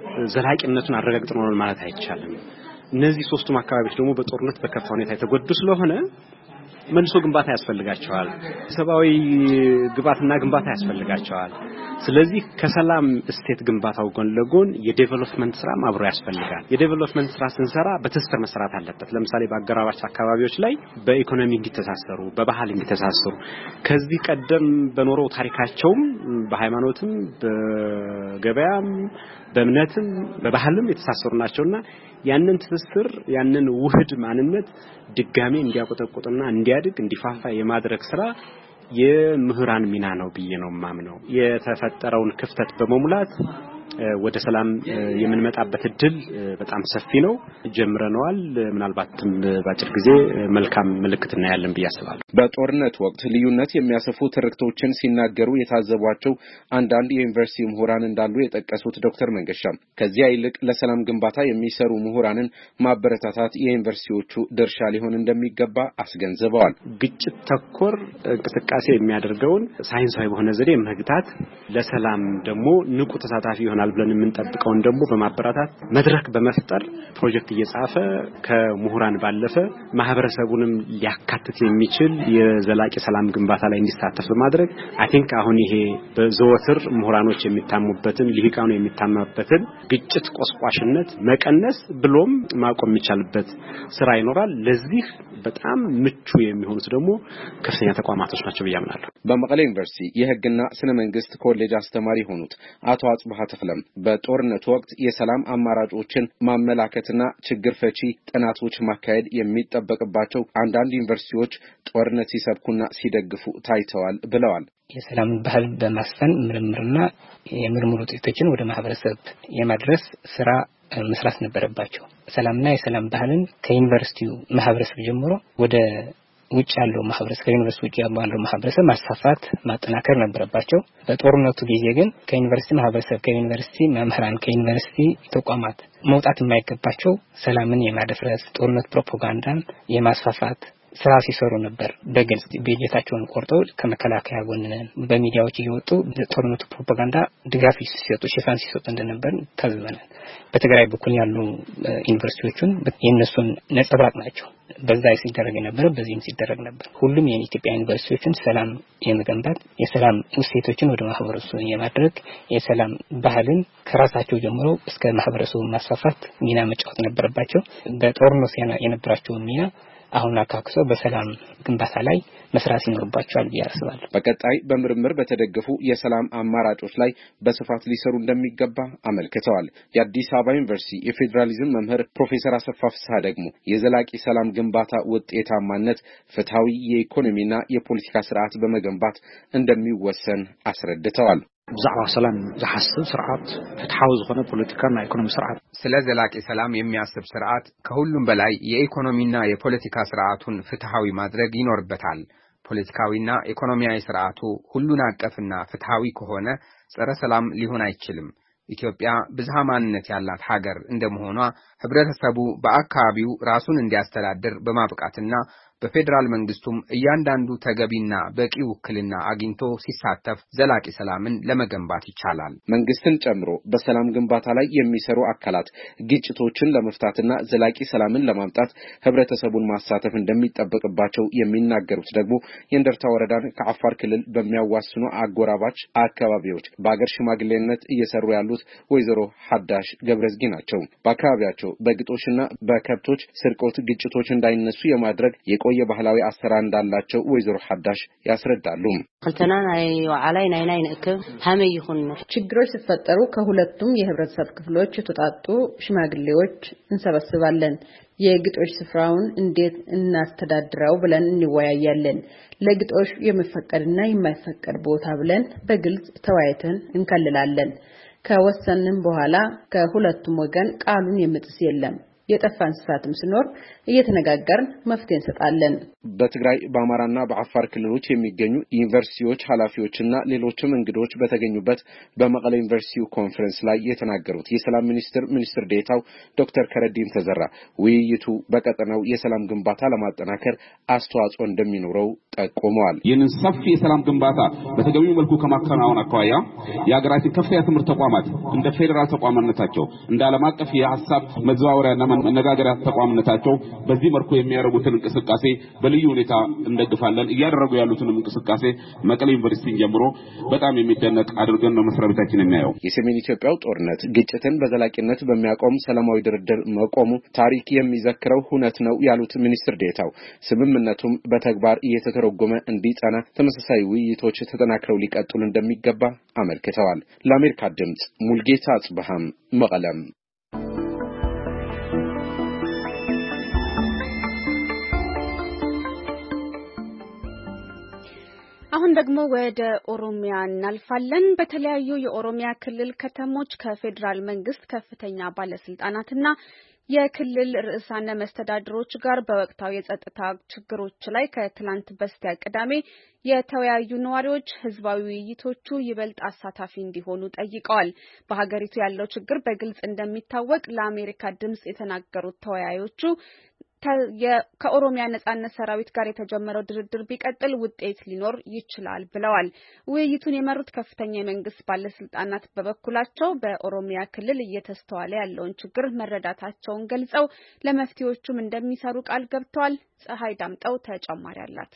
ዘላቂነቱን አረጋግጠናል ማለት አይቻልም። እነዚህ ሶስቱም አካባቢዎች ደግሞ በጦርነት በከፋ ሁኔታ የተጎዱ ስለሆነ መልሶ ግንባታ ያስፈልጋቸዋል። ሰብአዊ ግብዓትና ግንባታ ያስፈልጋቸዋል። ስለዚህ ከሰላም ስቴት ግንባታው ጎን ለጎን የዴቨሎፕመንት ስራ አብሮ ያስፈልጋል። የዴቨሎፕመንት ስራ ስንሰራ በትስስር መስራት አለበት። ለምሳሌ በአገራባች አካባቢዎች ላይ በኢኮኖሚ እንዲተሳሰሩ፣ በባህል እንዲተሳሰሩ ከዚህ ቀደም በኖረው ታሪካቸውም በሃይማኖትም በገበያም በእምነትም በባህልም የተሳሰሩ ናቸውና ያንን ትስስር ያንን ውህድ ማንነት ድጋሜ እንዲያቆጠቁጥና እንዲያድግ እንዲፋፋ የማድረግ ስራ የምህራን ሚና ነው ብዬ ነው ማምነው። የተፈጠረውን ክፍተት በመሙላት ወደ ሰላም የምንመጣበት እድል በጣም ሰፊ ነው። ጀምረናል። ምናልባትም በአጭር ጊዜ መልካም ምልክት እናያለን ብዬ አስባለሁ። በጦርነት ወቅት ልዩነት የሚያሰፉ ትርክቶችን ሲናገሩ የታዘቧቸው አንዳንድ የዩኒቨርሲቲ ምሁራን እንዳሉ የጠቀሱት ዶክተር መንገሻም ከዚያ ይልቅ ለሰላም ግንባታ የሚሰሩ ምሁራንን ማበረታታት የዩኒቨርሲቲዎቹ ድርሻ ሊሆን እንደሚገባ አስገንዝበዋል። ግጭት ተኮር እንቅስቃሴ የሚያደርገውን ሳይንሳዊ በሆነ ዘዴ መግታት፣ ለሰላም ደግሞ ንቁ ተሳታፊ ይሆናል ብለን የምንጠብቀውን ደግሞ በማበረታት መድረክ በመፍጠር ፕሮጀክት እየጻፈ ከምሁራን ባለፈ ማህበረሰቡንም ሊያካትት የሚችል የዘላቂ ሰላም ግንባታ ላይ እንዲሳተፍ በማድረግ አይ ቲንክ አሁን ይሄ በዘወትር ምሁራኖች የሚታሙበትን ልሂቃኑ የሚታማበትን ግጭት ቆስቋሽነት መቀነስ ብሎም ማቆም የሚቻልበት ስራ ይኖራል። ለዚህ በጣም ምቹ የሚሆኑት ደግሞ ከፍተኛ ተቋማቶች ናቸው ብያምናለሁ። በመቀሌ ዩኒቨርሲቲ የህግና ስነ መንግስት ኮሌጅ አስተማሪ ሆኑት አቶ አጽባህ ተክለም በጦርነቱ ወቅት የሰላም አማራጮችን ማመላከትና ችግር ፈቺ ጥናቶች ማካሄድ የሚጠበቅባቸው አንዳንድ ዩኒቨርሲቲዎች ጦርነት ሲሰብኩና ሲደግፉ ታይተዋል ብለዋል። የሰላም ባህል በማስፈን ምርምርና የምርምር ውጤቶችን ወደ ማህበረሰብ የማድረስ ስራ መስራት ነበረባቸው። ሰላምና የሰላም ባህልን ከዩኒቨርሲቲው ማህበረሰብ ጀምሮ ወደ ውጭ ያለው ማህበረሰብ ከዩኒቨርሲቲ ውጭ ያለው ማህበረሰብ ማስፋፋት ማጠናከር ነበረባቸው። በጦርነቱ ጊዜ ግን ከዩኒቨርሲቲ ማህበረሰብ ከዩኒቨርሲቲ መምህራን ከዩኒቨርሲቲ ተቋማት መውጣት የማይገባቸው ሰላምን የማደፍረስ ጦርነት ፕሮፓጋንዳን የማስፋፋት ስራ ሲሰሩ ነበር። በግልጽ በጀታቸውን ቆርጠው ከመከላከያ ጎን ነን በሚዲያዎች እየወጡ ጦርነቱ ፕሮፓጋንዳ ድጋፍ ሲሰጡ ሽፋን ሲሰጡ እንደነበር ታዝበናል። በትግራይ በኩል ያሉ ዩኒቨርሲቲዎችን የነሱን ነጸብራቅ ናቸው። በዛ ሲደረግ ነበር፣ በዚህም ሲደረግ ነበር። ሁሉም የኢትዮጵያ ዩኒቨርሲቲዎችን ሰላም የመገንባት የሰላም እሴቶችን ወደ ማህበረሰቡ የማድረግ የሰላም ባህልን ከራሳቸው ጀምሮ እስከ ማህበረሰቡ ማስፋፋት ሚና መጫወት ነበረባቸው። በጦርነቱ የነበራቸው ሚና አሁን አካክሰው በሰላም ግንባታ ላይ መስራት ይኖርባቸዋል ብዬ አስባለሁ። በቀጣይ በምርምር በተደገፉ የሰላም አማራጮች ላይ በስፋት ሊሰሩ እንደሚገባ አመልክተዋል። የአዲስ አበባ ዩኒቨርሲቲ የፌዴራሊዝም መምህር ፕሮፌሰር አሰፋ ፍስሐ ደግሞ የዘላቂ ሰላም ግንባታ ውጤታማነት ፍትሃዊ የኢኮኖሚና የፖለቲካ ስርዓት በመገንባት እንደሚወሰን አስረድተዋል። ብዛዕባ ሰላም ዝሓስብ ስርዓት ፍትሃዊ ዝኾነ ፖለቲካና ኢኮኖሚ ስርዓት ስለ ዘላቂ ሰላም የሚያስብ ስርዓት ከሁሉም በላይ የኢኮኖሚና የፖለቲካ ስርዓቱን ፍትሃዊ ማድረግ ይኖርበታል። ፖለቲካዊና ኢኮኖሚያዊ ስርዓቱ ሁሉን አቀፍና ፍትሃዊ ከሆነ ጸረ ሰላም ሊሆን አይችልም። ኢትዮጵያ ብዝሃ ማንነት ያላት ሀገር እንደመሆኗ ህብረተሰቡ በአካባቢው ራሱን እንዲያስተዳድር በማብቃትና በፌደራል መንግስቱም እያንዳንዱ ተገቢና በቂ ውክልና አግኝቶ ሲሳተፍ ዘላቂ ሰላምን ለመገንባት ይቻላል። መንግስትን ጨምሮ በሰላም ግንባታ ላይ የሚሰሩ አካላት ግጭቶችን ለመፍታትና ዘላቂ ሰላምን ለማምጣት ህብረተሰቡን ማሳተፍ እንደሚጠበቅባቸው የሚናገሩት ደግሞ የእንደርታ ወረዳን ከአፋር ክልል በሚያዋስኑ አጎራባች አካባቢዎች በአገር ሽማግሌነት እየሰሩ ያሉት ወይዘሮ ሐዳሽ ገብረዝጊ ናቸው። በአካባቢያቸው በግጦሽና በከብቶች ስርቆት ግጭቶች እንዳይነሱ የማድረግ የቆየ ባህላዊ አሰራር እንዳላቸው ወይዘሮ ሐዳሽ ያስረዳሉ። እንተና ናይ ወዓላይ ናይ ንእክብ ሀመይ ይሁን ችግሮች ሲፈጠሩ ከሁለቱም የህብረተሰብ ክፍሎች የተጣጡ ሽማግሌዎች እንሰበስባለን። የግጦሽ ስፍራውን እንዴት እናስተዳድረው ብለን እንወያያለን። ለግጦሽ የሚፈቀድና የማይፈቀድ ቦታ ብለን በግልጽ ተወያይተን እንከልላለን። ከወሰንን በኋላ ከሁለቱም ወገን ቃሉን የሚጥስ የለም። የጠፋ እንስሳትም ሲኖር እየተነጋገርን መፍትሄ እንሰጣለን። በትግራይ በአማራና በአፋር ክልሎች የሚገኙ ዩኒቨርሲቲዎች ኃላፊዎችና ሌሎችም እንግዶች በተገኙበት በመቀሌ ዩኒቨርሲቲ ኮንፈረንስ ላይ የተናገሩት የሰላም ሚኒስትር ዴታው ዶክተር ከረዲን ተዘራ ውይይቱ በቀጠናው የሰላም ግንባታ ለማጠናከር አስተዋጽኦ እንደሚኖረው ጠቁመዋል። ይህንን ሰፊ የሰላም ግንባታ በተገቢው መልኩ ከማከናወን አኳያ የሀገራችን ከፍተኛ ትምህርት ተቋማት እንደ ፌዴራል ተቋምነታቸው እንደ ዓለም አቀፍ የሀሳብ መዘዋወሪያና መነጋገሪያ ተቋምነታቸው በዚህ መልኩ የሚያደርጉትን እንቅስቃሴ በልዩ ሁኔታ እንደግፋለን። እያደረጉ ያሉትን እንቅስቃሴ መቀሌ ዩኒቨርሲቲን ጀምሮ በጣም የሚደነቅ አድርገን ነው መስሪያ ቤታችን የሚያየው። የሰሜን ኢትዮጵያው ጦርነት ግጭትን በዘላቂነት በሚያቆም ሰላማዊ ድርድር መቆሙ ታሪክ የሚዘክረው ሁነት ነው ያሉት ሚኒስትር ዴታው ስምምነቱም በተግባር እየተተረጎመ እንዲጸና ተመሳሳይ ውይይቶች ተጠናክረው ሊቀጥሉ እንደሚገባ አመልክተዋል። ለአሜሪካ ድምጽ ሙልጌታ አጽበሃም መቀለም። አሁን ደግሞ ወደ ኦሮሚያ እናልፋለን። በተለያዩ የኦሮሚያ ክልል ከተሞች ከፌዴራል መንግስት ከፍተኛ ባለስልጣናትና የክልል ርዕሳነ መስተዳድሮች ጋር በወቅታዊ የጸጥታ ችግሮች ላይ ከትላንት በስቲያ ቅዳሜ የተወያዩ ነዋሪዎች ህዝባዊ ውይይቶቹ ይበልጥ አሳታፊ እንዲሆኑ ጠይቀዋል። በሀገሪቱ ያለው ችግር በግልጽ እንደሚታወቅ ለአሜሪካ ድምጽ የተናገሩት ተወያዮቹ ከኦሮሚያ ነጻነት ሰራዊት ጋር የተጀመረው ድርድር ቢቀጥል ውጤት ሊኖር ይችላል ብለዋል። ውይይቱን የመሩት ከፍተኛ የመንግስት ባለስልጣናት በበኩላቸው በኦሮሚያ ክልል እየተስተዋለ ያለውን ችግር መረዳታቸውን ገልጸው ለመፍትሄዎቹም እንደሚሰሩ ቃል ገብተዋል። ፀሐይ ዳምጠው ተጨማሪ አላት።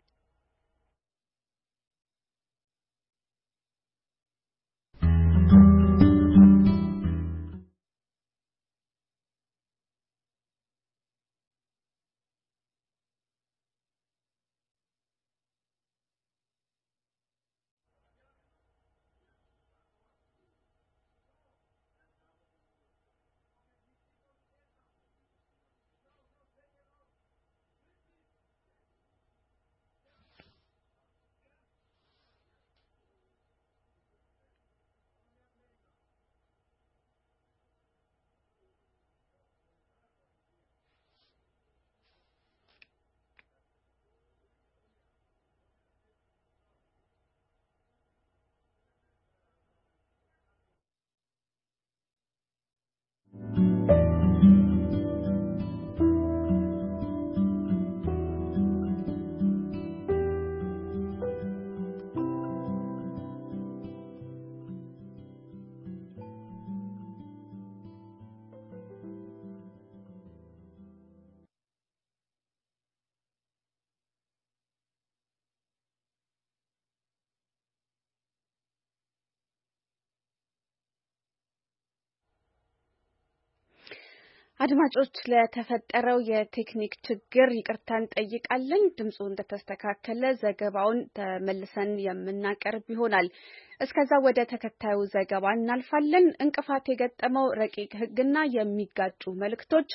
አድማጮች ለተፈጠረው የቴክኒክ ችግር ይቅርታን ጠይቃለን። ድምጹ እንደተስተካከለ ዘገባውን ተመልሰን የምናቀርብ ይሆናል። እስከዛ ወደ ተከታዩ ዘገባ እናልፋለን። እንቅፋት የገጠመው ረቂቅ ሕግና የሚጋጩ መልእክቶች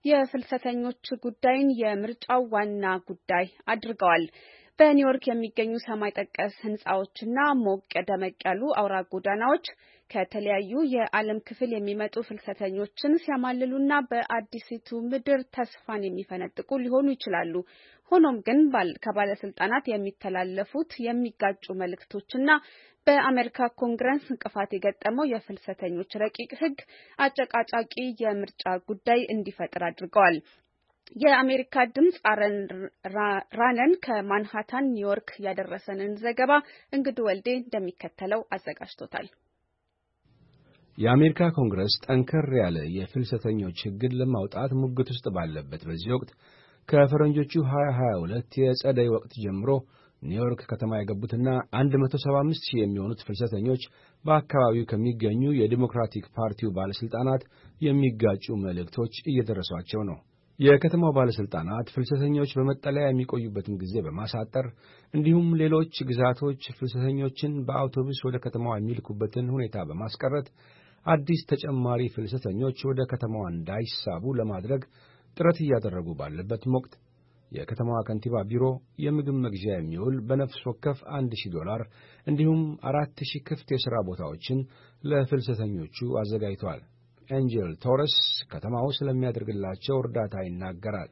የፍልሰተኞች ጉዳይን የምርጫው ዋና ጉዳይ አድርገዋል። በኒውዮርክ የሚገኙ ሰማይ ጠቀስ ህንጻዎችና ሞቅ ደመቅ ያሉ አውራ ጎዳናዎች ከተለያዩ የዓለም ክፍል የሚመጡ ፍልሰተኞችን ሲያማልሉና በአዲሲቱ ምድር ተስፋን የሚፈነጥቁ ሊሆኑ ይችላሉ። ሆኖም ግን ከባለስልጣናት የሚተላለፉት የሚጋጩ መልእክቶችና በአሜሪካ ኮንግረስ እንቅፋት የገጠመው የፍልሰተኞች ረቂቅ ሕግ አጨቃጫቂ የምርጫ ጉዳይ እንዲፈጠር አድርገዋል። የአሜሪካ ድምጽ ራነን ከማንሃታን ኒውዮርክ ያደረሰንን ዘገባ እንግዱ ወልዴ እንደሚከተለው አዘጋጅቶታል። የአሜሪካ ኮንግረስ ጠንከር ያለ የፍልሰተኞች ሕግን ለማውጣት ሙግት ውስጥ ባለበት በዚህ ወቅት ከፈረንጆቹ 2022 የጸደይ ወቅት ጀምሮ ኒውዮርክ ከተማ የገቡትና 175,000 የሚሆኑት ፍልሰተኞች በአካባቢው ከሚገኙ የዲሞክራቲክ ፓርቲው ባለስልጣናት የሚጋጩ መልእክቶች እየደረሷቸው ነው። የከተማው ባለስልጣናት ፍልሰተኞች በመጠለያ የሚቆዩበትን ጊዜ በማሳጠር እንዲሁም ሌሎች ግዛቶች ፍልሰተኞችን በአውቶቡስ ወደ ከተማዋ የሚልኩበትን ሁኔታ በማስቀረት አዲስ ተጨማሪ ፍልሰተኞች ወደ ከተማዋ እንዳይሳቡ ለማድረግ ጥረት እያደረጉ ባለበት ወቅት የከተማዋ ከንቲባ ቢሮ የምግብ መግዣ የሚውል በነፍስ ወከፍ $1,000 እንዲሁም 4,000 ክፍት የሥራ ቦታዎችን ለፍልሰተኞቹ አዘጋጅቷል። ኤንጀል ቶረስ ከተማው ስለሚያደርግላቸው እርዳታ ይናገራል።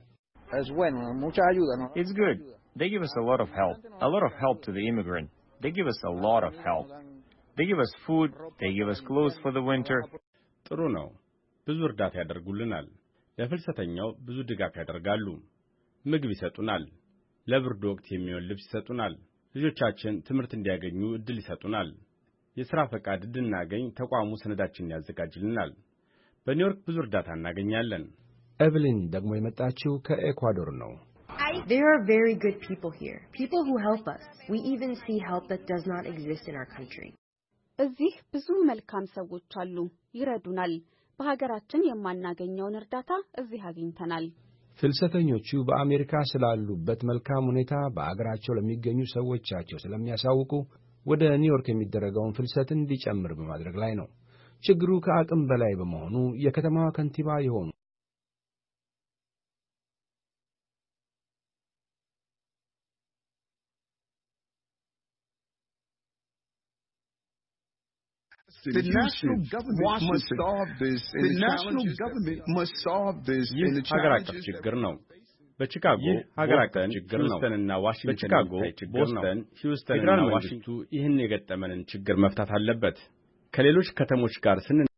It's good. They give us a lot of help to the immigrant. They give us a lot of help. They give us food, they give us clothes for the winter. ጥሩ ነው። ብዙ እርዳታ ያደርጉልናል። ለፍልሰተኛው ብዙ ድጋፍ ያደርጋሉ። ምግብ ይሰጡናል። ለብርድ ወቅት የሚሆን ልብስ ይሰጡናል። ልጆቻችን ትምህርት እንዲያገኙ እድል ይሰጡናል። የሥራ ፈቃድ እንድናገኝ ተቋሙ ሰነዳችንን ያዘጋጅልናል። በኒውዮርክ ብዙ እርዳታ እናገኛለን። ኤቭሊን ደግሞ የመጣችው ከኤኳዶር ነው። There are very good people here. People who help us. We even see help that does not exist in our country. እዚህ ብዙ መልካም ሰዎች አሉ፣ ይረዱናል። በሀገራችን የማናገኘውን እርዳታ እዚህ አግኝተናል። ፍልሰተኞቹ በአሜሪካ ስላሉበት መልካም ሁኔታ በአገራቸው ለሚገኙ ሰዎቻቸው ስለሚያሳውቁ ወደ ኒውዮርክ የሚደረገውን ፍልሰት እንዲጨምር በማድረግ ላይ ነው። ችግሩ ከአቅም በላይ በመሆኑ የከተማዋ ከንቲባ የሆኑ The national government must solve this. The national government must solve this. ሀገር አቀፍ ችግር ነው። በቺካጎ ሀገር አቀፍ ችግር ነው። በሂውስተንና ዋሽንግተን ይህን የገጠመንን ችግር መፍታት አለበት። ከሌሎች ከተሞች ጋር ስን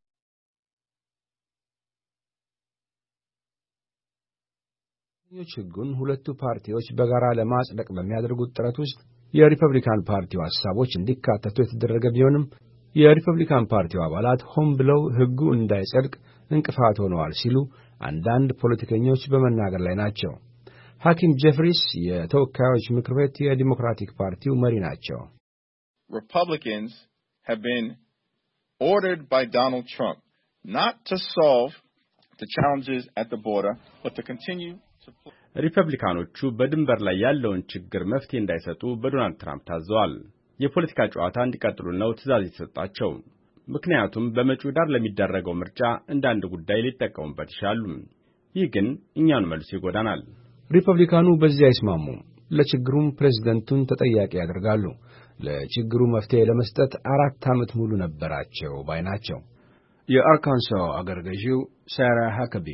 ሕጉን ሁለቱ ፓርቲዎች በጋራ ለማጽደቅ በሚያደርጉት ጥረት ውስጥ የሪፐብሊካን ፓርቲው ሐሳቦች እንዲካተቱ የተደረገ ቢሆንም የሪፐብሊካን ፓርቲው አባላት ሆን ብለው ሕጉ እንዳይጸድቅ እንቅፋት ሆነዋል ሲሉ አንዳንድ ፖለቲከኞች በመናገር ላይ ናቸው። ሐኪም ጄፍሪስ የተወካዮች ምክር ቤት የዲሞክራቲክ ፓርቲው መሪ ናቸው። Republicans have been ordered by Donald Trump not to solve the challenges at the border but to continue to ሪፐብሊካኖቹ በድንበር ላይ ያለውን ችግር መፍትሄ እንዳይሰጡ በዶናልድ ትራምፕ ታዘዋል። የፖለቲካ ጨዋታ እንዲቀጥሉ ነው ትዕዛዝ የተሰጣቸው። ምክንያቱም በመጪው ዳር ለሚደረገው ምርጫ እንደ አንድ ጉዳይ ሊጠቀሙበት ይሻሉ። ይህ ግን እኛን መልሶ ይጎዳናል። ሪፐብሊካኑ በዚህ አይስማሙም። ለችግሩም ፕሬዝደንቱን ተጠያቂ ያደርጋሉ። ለችግሩ መፍትሄ ለመስጠት 4 ዓመት ሙሉ ነበራቸው ባይ ናቸው። የአርካንሳስ አገረ ገዢው ሳራ ሃከቢ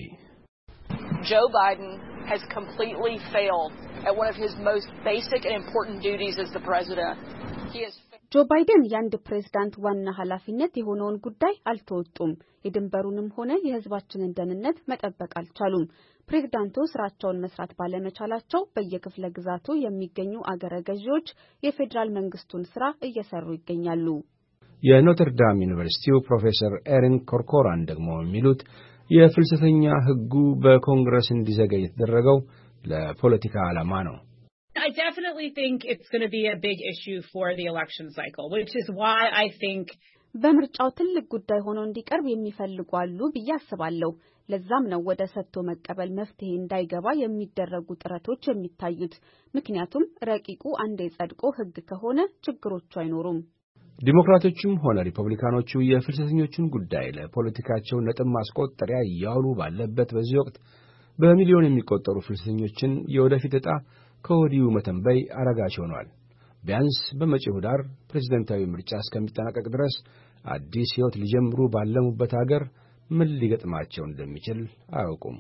Joe Biden has completely failed at one of his most basic and important duties as the president. ጆ ባይደን የአንድ ፕሬዝዳንት ዋና ኃላፊነት የሆነውን ጉዳይ አልተወጡም። የድንበሩንም ሆነ የሕዝባችንን ደህንነት መጠበቅ አልቻሉም። ፕሬዝዳንቱ ስራቸውን መስራት ባለመቻላቸው በየክፍለ ግዛቱ የሚገኙ አገረ ገዢዎች የፌዴራል መንግስቱን ስራ እየሰሩ ይገኛሉ። የኖተርዳም ዩኒቨርሲቲው ፕሮፌሰር ኤሪን ኮርኮራን ደግሞ የሚሉት የፍልሰተኛ ሕጉ በኮንግረስ እንዲዘገይ የተደረገው ለፖለቲካ ዓላማ ነው። I definitely think it's going to be a big issue for the election cycle, which is why I think በምርጫው ትልቅ ጉዳይ ሆኖ እንዲቀርብ የሚፈልጉ አሉ ብዬ አስባለሁ። ለዛም ነው ወደ ሰጥቶ መቀበል መፍትሄ እንዳይገባ የሚደረጉ ጥረቶች የሚታዩት። ምክንያቱም ረቂቁ አንዴ ጸድቆ ሕግ ከሆነ ችግሮቹ አይኖሩም። ዲሞክራቶቹም ሆነ ሪፐብሊካኖቹ የፍልሰተኞቹን ጉዳይ ለፖለቲካቸው ነጥብ ማስቆጠሪያ እያዋሉ ባለበት በዚህ ወቅት በሚሊዮን የሚቆጠሩ ፍልሰተኞችን የወደፊት ዕጣ ከወዲሁ መተንበይ አዳጋች ሆኗል። ቢያንስ በመጪው ዳር ፕሬዝደንታዊ ምርጫ እስከሚጠናቀቅ ድረስ አዲስ ሕይወት ሊጀምሩ ባለሙበት አገር ምን ሊገጥማቸው እንደሚችል አያውቁም።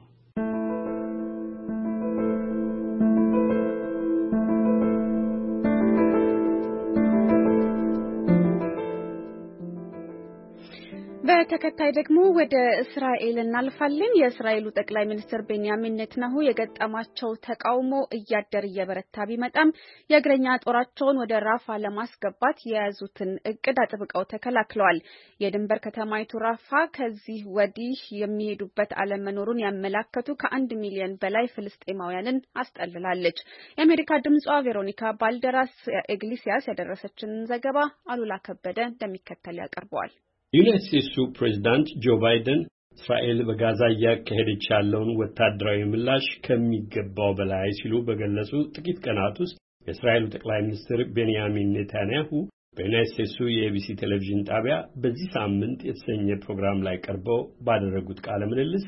በተከታይ ደግሞ ወደ እስራኤል እናልፋለን። የእስራኤሉ ጠቅላይ ሚኒስትር ቤንያሚን ኔታንያሁ የገጠማቸው ተቃውሞ እያደር እየበረታ ቢመጣም የእግረኛ ጦራቸውን ወደ ራፋ ለማስገባት የያዙትን እቅድ አጥብቀው ተከላክለዋል። የድንበር ከተማይቱ ራፋ ከዚህ ወዲህ የሚሄዱበት አለመኖሩን ያመላከቱ ከ1 ሚሊዮን በላይ ፍልስጤማውያንን አስጠልላለች። የአሜሪካ ድምጿ ቬሮኒካ ባልደራስ ኢግሊሲያስ ያደረሰችን ዘገባ አሉላ ከበደ እንደሚከተል ያቀርበዋል። ዩናይትድ ስቴትሱ ፕሬዝዳንት ጆ ባይደን እስራኤል በጋዛ እያካሄደች ያለውን ወታደራዊ ምላሽ ከሚገባው በላይ ሲሉ በገለጹ ጥቂት ቀናት ውስጥ የእስራኤሉ ጠቅላይ ሚኒስትር ቤንያሚን ኔታንያሁ በዩናይትድ ስቴትሱ የኤቢሲ ቴሌቪዥን ጣቢያ በዚህ ሳምንት የተሰኘ ፕሮግራም ላይ ቀርበው ባደረጉት ቃለ ምልልስ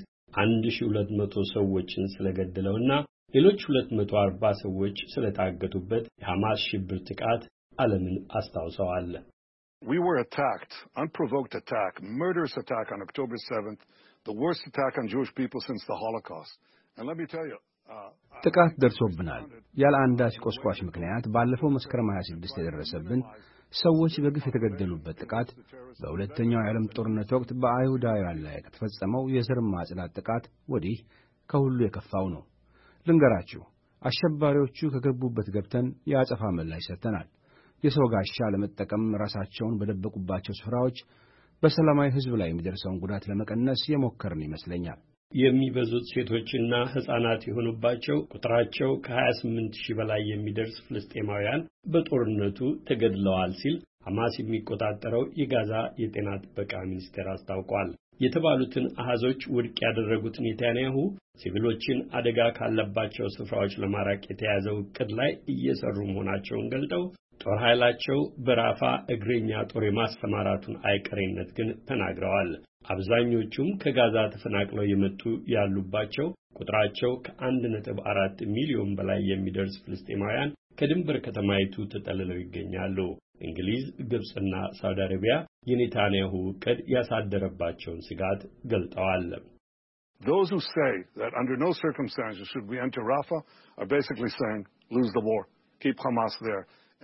1200 ሰዎችን ስለገደለውና ሌሎች 240 ሰዎች ስለታገቱበት የሐማስ ሽብር ጥቃት ዓለምን አስታውሰዋል። We were attacked, unprovoked attack, murderous attack on October 7th, the worst attack on Jewish people since the Holocaust. And let me tell you, ጥቃት ደርሶብናል። ያለ አንዳች ቆስቋሽ ምክንያት ባለፈው መስከረም 26 የደረሰብን ሰዎች በግፍ የተገደሉበት ጥቃት በሁለተኛው የዓለም ጦርነት ወቅት በአይሁዳውያን ላይ ከተፈጸመው የዘር ማጽዳት ጥቃት ወዲህ ከሁሉ የከፋው ነው። ልንገራችሁ፣ አሸባሪዎቹ ከገቡበት ገብተን የአጸፋ ምላሽ ሰጥተናል። የሰው ጋሻ ለመጠቀም ራሳቸውን በደበቁባቸው ስፍራዎች በሰላማዊ ሕዝብ ላይ የሚደርሰውን ጉዳት ለመቀነስ የሞከርን ይመስለኛል። የሚበዙት ሴቶችና ሕፃናት የሆኑባቸው ቁጥራቸው ከ28000 በላይ የሚደርስ ፍልስጤማውያን በጦርነቱ ተገድለዋል ሲል ሐማስ የሚቆጣጠረው የጋዛ የጤና ጥበቃ ሚኒስቴር አስታውቋል። የተባሉትን አሃዞች ውድቅ ያደረጉት ኔታንያሁ ሲቪሎችን አደጋ ካለባቸው ስፍራዎች ለማራቅ የተያዘው ዕቅድ ላይ እየሰሩ መሆናቸውን ገልጠው ጦር ኃይላቸው በራፋ እግረኛ ጦር የማሰማራቱን አይቀሬነት ግን ተናግረዋል። አብዛኞቹም ከጋዛ ተፈናቅለው የመጡ ያሉባቸው ቁጥራቸው ከ1.4 ሚሊዮን በላይ የሚደርስ ፍልስጤማውያን ከድንበር ከተማይቱ ተጠልለው ይገኛሉ። እንግሊዝ፣ ግብጽና ሳውዲ አረቢያ የኔታንያሁ ዕቅድ ያሳደረባቸውን ስጋት ገልጠዋል። Those who say that under no circumstances should we enter Rafah are basically saying lose the war, keep Hamas there.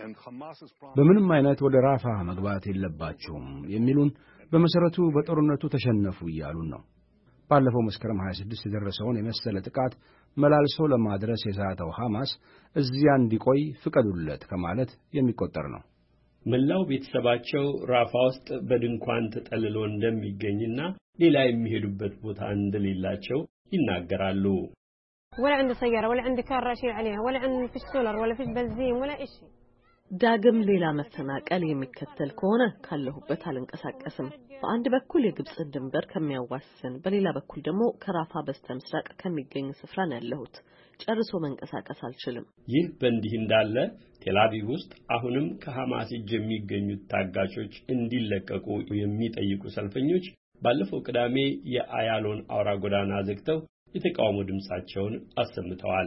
በምንም አይነት ወደ ራፋ መግባት የለባቸውም የሚሉን በመሰረቱ በጦርነቱ ተሸነፉ እያሉን ነው። ባለፈው መስከረም 26 የደረሰውን የመሰለ ጥቃት መላልሶ ለማድረስ የዛተው ሐማስ እዚያ እንዲቆይ ፍቀዱለት ከማለት የሚቆጠር ነው። መላው ቤተሰባቸው ራፋ ውስጥ በድንኳን ተጠልሎ እንደሚገኝና ሌላ የሚሄዱበት ቦታ እንደሌላቸው ይናገራሉ። ولا عندي سيارة ولا عندي كار أشيل عليها ولا عندي فيش سولر ولا فيش بنزين ولا إشي ዳግም ሌላ መሰናቀል የሚከተል ከሆነ ካለሁበት አልንቀሳቀስም። በአንድ በኩል የግብጽ ድንበር ከሚያዋስን በሌላ በኩል ደግሞ ከራፋ በስተምስራቅ ከሚገኝ ስፍራ ነው ያለሁት። ጨርሶ መንቀሳቀስ አልችልም። ይህ በእንዲህ እንዳለ ቴልአቪቭ ውስጥ አሁንም ከሐማስ እጅ የሚገኙት ታጋቾች እንዲለቀቁ የሚጠይቁ ሰልፈኞች ባለፈው ቅዳሜ የአያሎን አውራ ጎዳና ዘግተው የተቃውሞ ድምጻቸውን አሰምተዋል።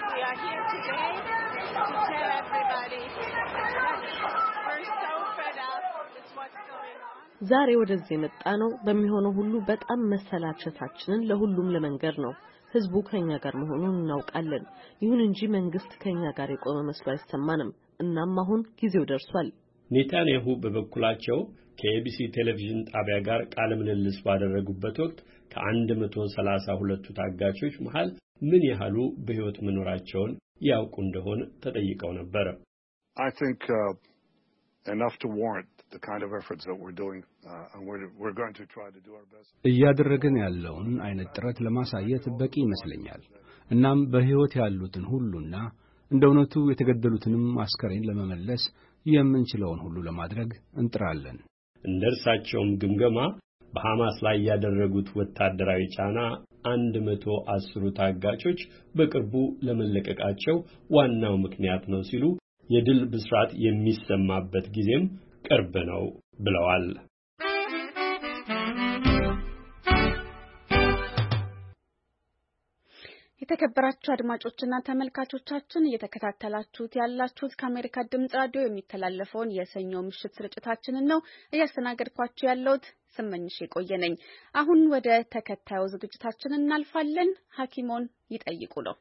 ዛሬ ወደዚህ የመጣ ነው በሚሆነው ሁሉ በጣም መሰላቸታችንን ለሁሉም ለመንገር ነው። ህዝቡ ከኛ ጋር መሆኑን እናውቃለን። ይሁን እንጂ መንግስት ከኛ ጋር የቆመ መስሎ አይሰማንም። እናም አሁን ጊዜው ደርሷል። ኔታንያሁ በበኩላቸው ከኤቢሲ ቴሌቪዥን ጣቢያ ጋር ቃለ ምልልስ ባደረጉበት ወቅት ከ132ቱ ታጋቾች መሃል ምን ያህሉ በህይወት መኖራቸውን ያውቁ እንደሆነ ተጠይቀው ነበር። I think enough to warrant the kind of efforts that we're doing and we're going to try to do our best. እያደረግን ያለውን አይነት ጥረት ለማሳየት በቂ ይመስለኛል። እናም በህይወት ያሉትን ሁሉና እንደውነቱ የተገደሉትንም አስከሬን ለመመለስ የምንችለውን ሁሉ ለማድረግ እንጥራለን። እንደርሳቸውም ግምገማ በሐማስ ላይ ያደረጉት ወታደራዊ ጫና 110 ታጋቾች በቅርቡ ለመለቀቃቸው ዋናው ምክንያት ነው ሲሉ የድል ብስራት የሚሰማበት ጊዜም ቅርብ ነው ብለዋል። የተከበራችሁ አድማጮችና ተመልካቾቻችን እየተከታተላችሁት ያላችሁት ከአሜሪካ ድምጽ ራዲዮ የሚተላለፈውን የሰኞ ምሽት ስርጭታችንን ነው። እያስተናገድኳችሁ ያለሁት ስመኝሽ የቆየ ነኝ። አሁን ወደ ተከታዩ ዝግጅታችን እናልፋለን። ሐኪሞን ይጠይቁ ነው።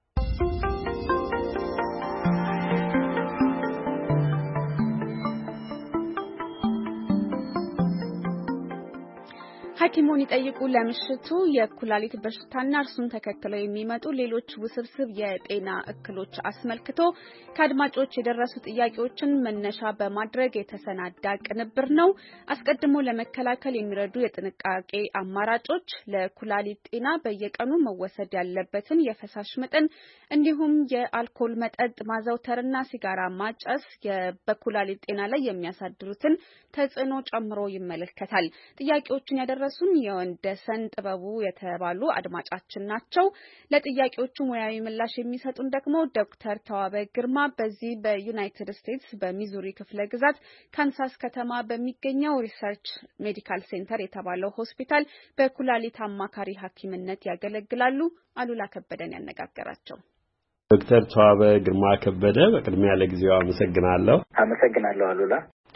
ሐኪሙን ይጠይቁ ለምሽቱ የኩላሊት በሽታና እርሱን ተከትለው የሚመጡ ሌሎች ውስብስብ የጤና እክሎች አስመልክቶ ከአድማጮች የደረሱ ጥያቄዎችን መነሻ በማድረግ የተሰናዳ ቅንብር ነው። አስቀድሞ ለመከላከል የሚረዱ የጥንቃቄ አማራጮች፣ ለኩላሊት ጤና በየቀኑ መወሰድ ያለበትን የፈሳሽ መጠን እንዲሁም የአልኮል መጠጥ ማዘውተርና ሲጋራ ማጨስ በኩላሊት ጤና ላይ የሚያሳድሩትን ተጽዕኖ ጨምሮ ይመለከታል። ጥያቄዎችን ያደረሱን የወንደሰን ጥበቡ የተባሉ አድማጫችን ናቸው። ለጥያቄዎቹ ሙያዊ ምላሽ የሚሰጡን ደግሞ ዶክተር ተዋበ ግርማ በዚህ በዩናይትድ ስቴትስ በሚዙሪ ክፍለ ግዛት ካንሳስ ከተማ በሚገኘው ሪሰርች ሜዲካል ሴንተር የተባለው ሆስፒታል በኩላሊት አማካሪ ሐኪምነት ያገለግላሉ። አሉላ ከበደን ያነጋገራቸው። ዶክተር ተዋበ ግርማ ከበደ በቅድሚያ ለጊዜው አመሰግናለሁ። አመሰግናለሁ አሉላ።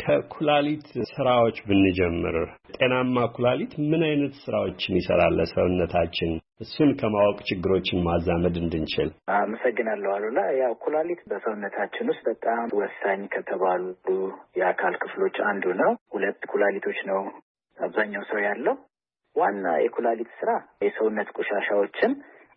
ከኩላሊት ስራዎች ብንጀምር ጤናማ ኩላሊት ምን አይነት ስራዎችን ይሰራል ለሰውነታችን? እሱን ከማወቅ ችግሮችን ማዛመድ እንድንችል። አመሰግናለሁ አሉላ። ያው ኩላሊት በሰውነታችን ውስጥ በጣም ወሳኝ ከተባሉ የአካል ክፍሎች አንዱ ነው። 2 ኩላሊቶች ነው አብዛኛው ሰው ያለው። ዋና የኩላሊት ስራ የሰውነት ቆሻሻዎችን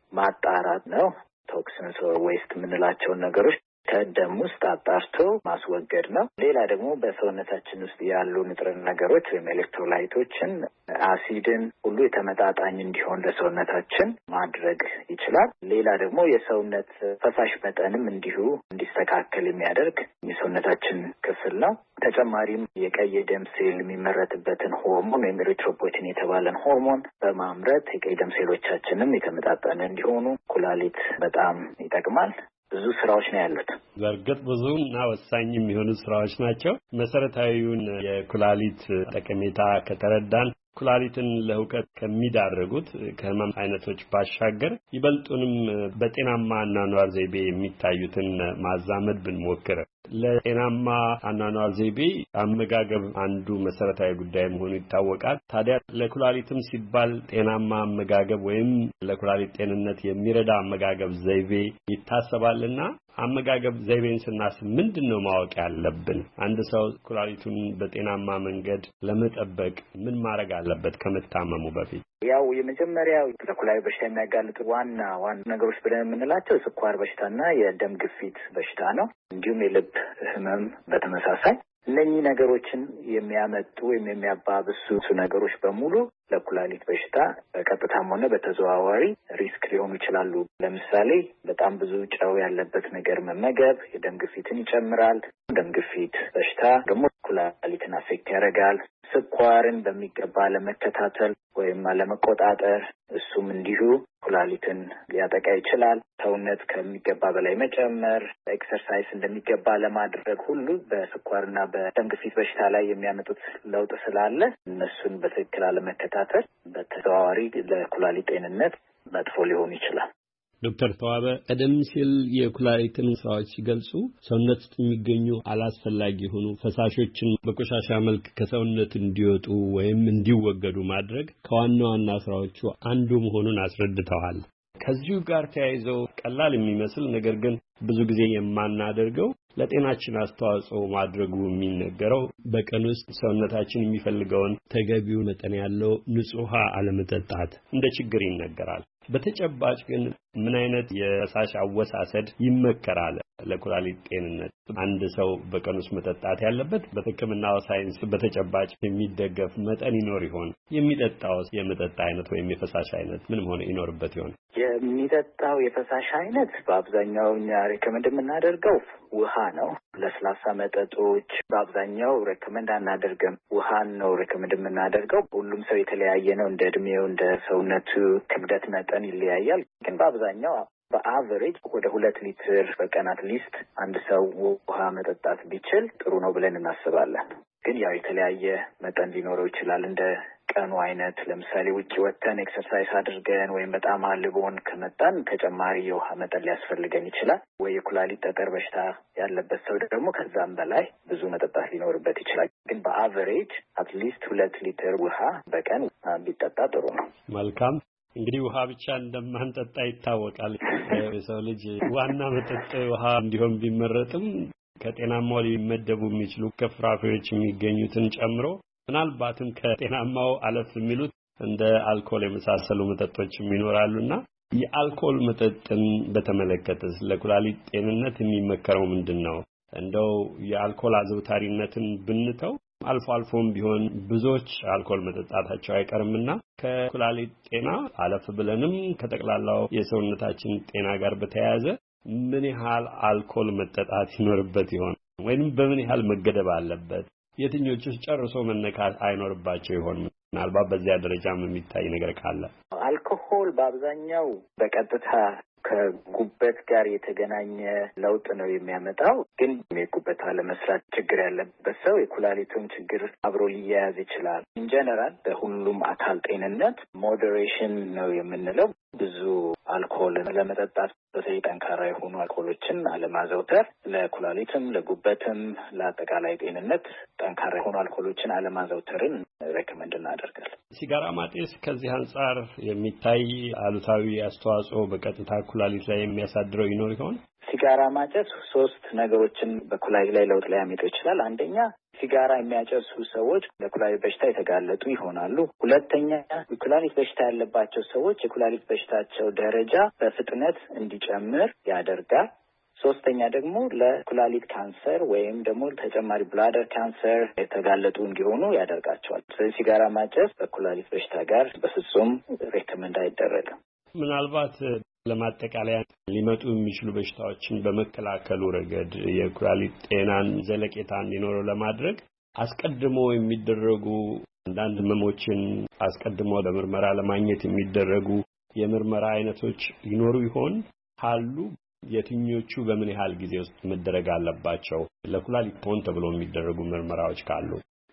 ማጣራት ነው። ቶክሲንስ ኦር ዌስት የምንላቸውን ነገሮች ከደም ውስጥ አጣርቶ ማስወገድ ነው። ሌላ ደግሞ በሰውነታችን ውስጥ ያሉ ንጥረ ነገሮች ወይም ኤሌክትሮላይቶችን፣ አሲድን ሁሉ የተመጣጣኝ እንዲሆን ለሰውነታችን ማድረግ ይችላል። ሌላ ደግሞ የሰውነት ፈሳሽ መጠንም እንዲሁ እንዲስተካከል የሚያደርግ የሰውነታችን ክፍል ነው። ተጨማሪም የቀይ ደም ሴል የሚመረትበትን ሆርሞን ወይም ኤሪትሮፖይቲን የተባለን ሆርሞን በማምረት የቀይ ደም ሴሎቻችንም የተመጣጠነ እንዲሆኑ ኩላሊት በጣም ይጠቅማል። ብዙ ስራዎች ነው ያሉት። በእርግጥ ብዙና ወሳኝ የሚሆኑ ስራዎች ናቸው። መሰረታዊውን የኩላሊት ጠቀሜታ ከተረዳን ኩላሊትን ለሁከት ከሚዳረጉት ከህመም አይነቶች ባሻገር ይበልጡንም በጤናማ አኗኗር ዘይቤ የሚታዩትን ማዛመድ ብንሞክር ለጤናማ አኗኗር ዘይቤ አመጋገብ አንዱ መሰረታዊ ጉዳይ መሆኑ ይታወቃል። ታዲያ ለኩላሊትም ሲባል ጤናማ አመጋገብ ወይም ለኩላሊት ጤንነት የሚረዳ አመጋገብ ዘይቤ ይታሰባልና አመጋገብ ዘይቤን ስናስብ ምንድነው ማወቅ ያለብን? አንድ ሰው ኩላሊቱን በጤናማ መንገድ ለመጠበቅ ምን ማድረግ አለበት ከመታመሙ በፊት? ያው የመጀመሪያው ለኩላሊት በሽታ የሚያጋልጡ ዋና ነገሮች ብለን የምንላቸው ስኳር በሽታና የደም ግፊት በሽታ ነው። እንዲሁም የልብ ህመም በተመሳሳይ እነኚህ ነገሮችን የሚያመጡ ወይም የሚያባብሱ ነገሮች በሙሉ ለኩላሊት በሽታ በቀጥታም ሆነ በተዘዋዋሪ ሪስክ ሊሆኑ ይችላሉ። ለምሳሌ በጣም ብዙ ጨው ያለበት ነገር መመገብ የደም ግፊትን ይጨምራል። ደም ግፊት በሽታ ደግሞ ኩላሊትን አፌክት ያደርጋል። ስኳርን በሚገባ ለመከታተል ወይም አለመቆጣጠር እሱም እንዲሁ ኩላሊትን ሊያጠቃ ይችላል። ሰውነት ከሚገባ በላይ መጨመር፣ ኤክሰርሳይዝ እንደሚገባ ለማድረግ ሁሉ በስኳርና በደም ግፊት በሽታ ላይ የሚያመጡት ለውጥ ስላለ እነሱን በትክክል አለመከታተል በተዘዋዋሪ ለኩላሊት ጤንነት መጥፎ ሊሆን ይችላል። ዶክተር ተዋበ ቀደም ሲል የኩላሊትን ስራዎች ሲገልጹ ሰውነት ውስጥ የሚገኙ አላስፈላጊ የሆኑ ፈሳሾችን በቆሻሻ መልክ ከሰውነት እንዲወጡ ወይም እንዲወገዱ ማድረግ ከዋና ዋና ስራዎቹ አንዱ መሆኑን አስረድተዋል። ከዚሁ ጋር ተያይዘው ቀላል የሚመስል ነገር ግን ብዙ ጊዜ የማናደርገው ለጤናችን አስተዋጽኦ ማድረጉ የሚነገረው በቀን ውስጥ ሰውነታችን የሚፈልገውን ተገቢው መጠን ያለው ንጹህ ውሃ አለመጠጣት እንደ ችግር ይነገራል። በተጨባጭ ግን ምን አይነት የፈሳሽ አወሳሰድ ይመከራል ለኩላሊት ጤንነት? አንድ ሰው በቀን ውስጥ መጠጣት ያለበት በሕክምናው ሳይንስ በተጨባጭ የሚደገፍ መጠን ይኖር ይሆን? የሚጠጣው የመጠጥ አይነት ወይም የፈሳሽ አይነት ምን መሆን ይኖርበት ይሆን? የሚጠጣው የፈሳሽ አይነት በአብዛኛው እኛ ሬኮመንድ የምናደርገው ውሃ ነው። ለስላሳ መጠጦች በአብዛኛው ሬኮመንድ አናደርግም። ውሃን ነው ሬኮመንድ የምናደርገው። ሁሉም ሰው የተለያየ ነው። እንደ እድሜው እንደ ሰውነቱ ክብደት መጠን ይለያያል። ግን በአብዛኛው በአቨሬጅ ወደ 2 ሊትር በቀን አትሊስት አንድ ሰው ውሃ መጠጣት ቢችል ጥሩ ነው ብለን እናስባለን። ግን ያው የተለያየ መጠን ሊኖረው ይችላል እንደ ቀኑ አይነት። ለምሳሌ ውጪ ወጥተን ኤክሰርሳይዝ አድርገን ወይም በጣም አልቦን ከመጣን ተጨማሪ የውሃ መጠን ሊያስፈልገን ይችላል። ወይ የኩላሊት ጠጠር በሽታ ያለበት ሰው ደግሞ ከዛም በላይ ብዙ መጠጣት ሊኖርበት ይችላል። ግን በአቨሬጅ አትሊስት 2 ሊትር ውሃ በቀን ቢጠጣ ጥሩ ነው። መልካም። እንግዲህ ውሃ ብቻ እንደማንጠጣ ይታወቃል። የሰው ልጅ ዋና መጠጥ ውሃ እንዲሆን ቢመረጥም ከጤናማው ሊመደቡ የሚችሉ ከፍራፍሬዎች የሚገኙትን ጨምሮ ምናልባትም ከጤናማው አለፍ የሚሉት እንደ አልኮል የመሳሰሉ መጠጦችም ይኖራሉና የአልኮል መጠጥን በተመለከተ ለኩላሊት ጤንነት የሚመከረው ምንድነው? እንደው የአልኮል አዘውታሪነትን ብንተው አልፎ አልፎም ቢሆን ብዙዎች አልኮል መጠጣታቸው አይቀርምና ከኩላሊት ጤና አለፍ ብለንም ከጠቅላላው የሰውነታችን ጤና ጋር በተያያዘ ምን ያህል አልኮል መጠጣት ይኖርበት ይሆን? ወይንም በምን ያህል መገደብ አለበት? የትኞቹስ ጨርሶ መነካት አይኖርባቸው ይሆን? ምናልባት በዚያ ደረጃም የሚታይ ነገር ካለ። አልኮሆል በአብዛኛው በቀጥታ ከጉበት ጋር የተገናኘ ለውጥ ነው የሚያመጣው። ግን የጉበት አለመስራት ችግር ያለበት ሰው የኩላሊቱን ችግር አብሮ ሊያያዝ ይችላል። ኢንጀነራል በሁሉም አካል ጤንነት ሞዴሬሽን ነው የምንለው። ብዙ አልኮል ለመጠጣት በተለይ ጠንካራ የሆኑ አልኮሎችን አለማዘውተር ለኩላሊትም ለጉበትም ለአጠቃላይ ጤንነት ጠንካራ የሆኑ አልኮሎችን አለማዘውተርን ሬኮመንድ እናደርጋለን። ሲጋራ ማጤስ ከዚህ አንጻር የሚታይ አሉታዊ አስተዋጽኦ በቀጥታ ኩላሊት ላይ የሚያሳድረው ይኖር ይሆን? ሲጋራ ማጨስ 3 ነገሮችን በኩላሊት ላይ ለውጥ ሊያመጣ ይችላል። አንደኛ ሲጋራ የሚያጨሱ ሰዎች ለኩላሊት በሽታ የተጋለጡ ይሆናሉ። ሁለተኛ የኩላሊት በሽታ ያለባቸው ሰዎች የኩላሊት በሽታቸው ደረጃ በፍጥነት እንዲጨምር ያደርጋል። ሶስተኛ ደግሞ ለኩላሊት ካንሰር ወይም ደግሞ ተጨማሪ ብላደር ካንሰር የተጋለጡ እንዲሆኑ ያደርጋቸዋል። ስለዚህ ሲጋራ ማጨስ በኩላሊት በሽታ ጋር በፍጹም ሬኮመንድ አይደረግም። ምናልባት ለማጠቃለያ ሊመጡ የሚችሉ በሽታዎችን በመከላከሉ ረገድ የኩላሊት ጤናን ዘለቄታ እንዲኖረው ለማድረግ አስቀድሞ የሚደረጉ አንዳንድ ህመሞችን አስቀድሞ ለምርመራ ለማግኘት የሚደረጉ የምርመራ አይነቶች ይኖሩ ይሆን? ካሉ የትኞቹ በምን ያህል ጊዜ ውስጥ መደረግ አለባቸው? ለኩላሊት ሆን ተብሎ የሚደረጉ ምርመራዎች ካሉ?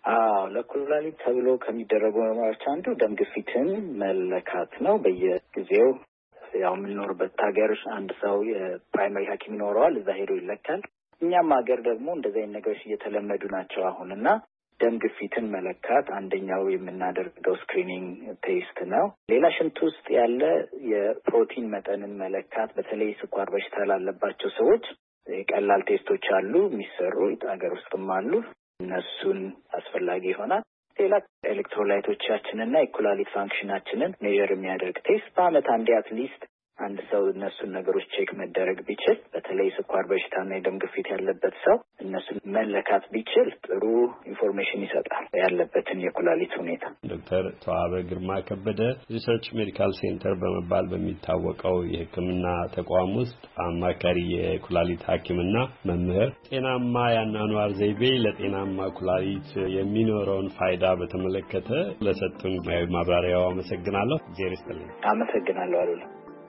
ለኩላሊት ተብሎ ከሚደረጉ ምርመራዎች አንዱ ደም ግፊትን መለካት ነው። በየጊዜው ያው የምንኖርበት ሀገር አንድ ሰው የፕራይመሪ ሐኪም ይኖረዋል፣ እዛ ሄዶ ይለካል። እኛም ሀገር ደግሞ እንደዚህ አይነት ነገሮች እየተለመዱ ናቸው አሁንና ደም ግፊትን መለካት አንደኛው የምናደርገው ስክሪኒንግ ቴስት ነው። ሌላ ሽንት ውስጥ ያለ የፕሮቲን መጠንን መለካት በተለይ ስኳር በሽታ ላለባቸው ሰዎች ቀላል ቴስቶች አሉ የሚሰሩ ሀገር ውስጥም አሉ። እነሱን አስፈላጊ ይሆናል። ሌላ ኤሌክትሮላይቶቻችንና የኩላሊት ፋንክሽናችንን ሜዠር የሚያደርግ ቴስት በአመት አንዴ አትሊስት አንድ ሰው እነሱን ነገሮች ቼክ መደረግ ቢችል በተለይ ስኳር በሽታና የደም ግፊት ያለበት ሰው እነሱን መለካት ቢችል ጥሩ ኢንፎርሜሽን ይሰጣል ያለበትን የኩላሊት ሁኔታ። ዶክተር ተዋበ ግርማ ከበደ ሪሰርች ሜዲካል ሴንተር በመባል በሚታወቀው የሕክምና ተቋም ውስጥ አማካሪ የኩላሊት ሐኪምና መምህር፣ ጤናማ የአኗኗር ዘይቤ ለጤናማ ኩላሊት የሚኖረውን ፋይዳ በተመለከተ ለሰጡን ማብራሪያው አመሰግናለሁ። እግዚአብሔር ይስጥልኝ። አመሰግናለሁ አሉላ።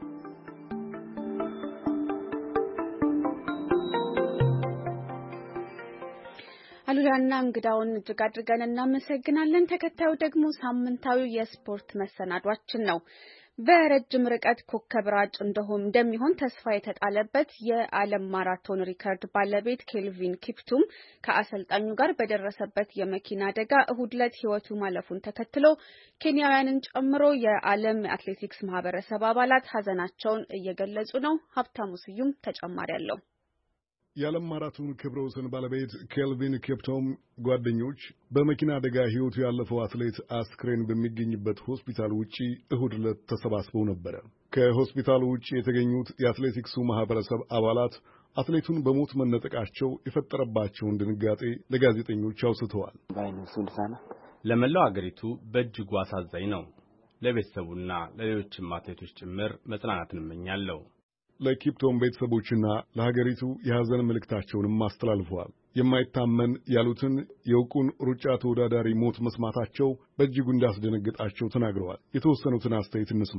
አሉላና እንግዳውን እጅግ አድርገን እናመሰግናለን። ተከታዩ ደግሞ ሳምንታዊ የስፖርት መሰናዷችን ነው። በረጅም ርቀት ኮከብ ሯጭ እንደሚሆን ተስፋ የተጣለበት የዓለም ማራቶን ሪከርድ ባለቤት ኬልቪን ኪፕቱም ከአሰልጣኙ ጋር በደረሰበት የመኪና አደጋ እሁድ ዕለት ሕይወቱ ማለፉን ተከትሎ ኬንያውያንን ጨምሮ የዓለም አትሌቲክስ ማህበረሰብ አባላት ሀዘናቸውን እየገለጹ ነው። ሀብታሙ ስዩም ተጨማሪ አለው። የዓለም ማራቶን ክብረ ወሰን ባለቤት ኬልቪን ኪፕቱም ጓደኞች በመኪና አደጋ ሕይወቱ ያለፈው አትሌት አስክሬን በሚገኝበት ሆስፒታል ውጪ እሁድ ዕለት ተሰባስበው ነበረ። ከሆስፒታሉ ውጪ የተገኙት የአትሌቲክሱ ማህበረሰብ አባላት አትሌቱን በሞት መነጠቃቸው የፈጠረባቸውን ድንጋጤ ለጋዜጠኞች አውስተዋል። ለመላው አገሪቱ በእጅጉ አሳዛኝ ነው። ለቤተሰቡና ለሌሎችም አትሌቶች ጭምር መጽናናትን እመኛለሁ። ለኪፕቱም ቤተሰቦችና ለሀገሪቱ የሐዘን መልእክታቸውንም አስተላልፈዋል። የማይታመን ያሉትን የእውቁን ሩጫ ተወዳዳሪ ሞት መስማታቸው በእጅጉ እንዳስደነገጣቸው ተናግረዋል። የተወሰኑትን አስተያየት እንስማ።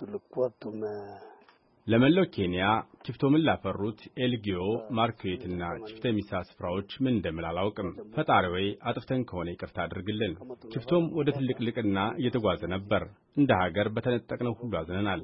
ለመላው ኬንያ ኪፕቱምን ላፈሩት ኤልጊዮ፣ ማርኩዌትና ቺፍቴሚሳ ስፍራዎች ምን እንደምል አላውቅም። ፈጣሪ ሆይ አጥፍተን ከሆነ ይቅርታ አድርግልን። ኪፕቱም ወደ ትልቅ ልቅና እየተጓዘ ነበር። እንደ ሀገር በተነጠቅነው ሁሉ አዝነናል።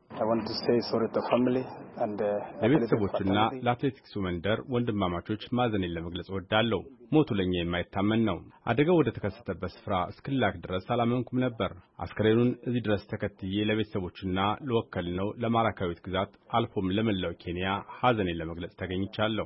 ለቤተሰቦችና ለአትሌቲክሱ መንደር ወንድማማቾች ማዘኔን ለመግለጽ እወዳለሁ። ሞቱ ለኛ የማይታመን ነው። አደጋው ወደ ተከሰተበት ስፍራ እስክላክ ድረስ አላመንኩም ነበር። አስከሬኑን እዚህ ድረስ ተከትዬ ለቤተሰቦችና ለወከልነው ለማራካዊት ግዛት አልፎም ለመላው ኬንያ ሀዘኔን ለመግለጽ ተገኝቻለሁ።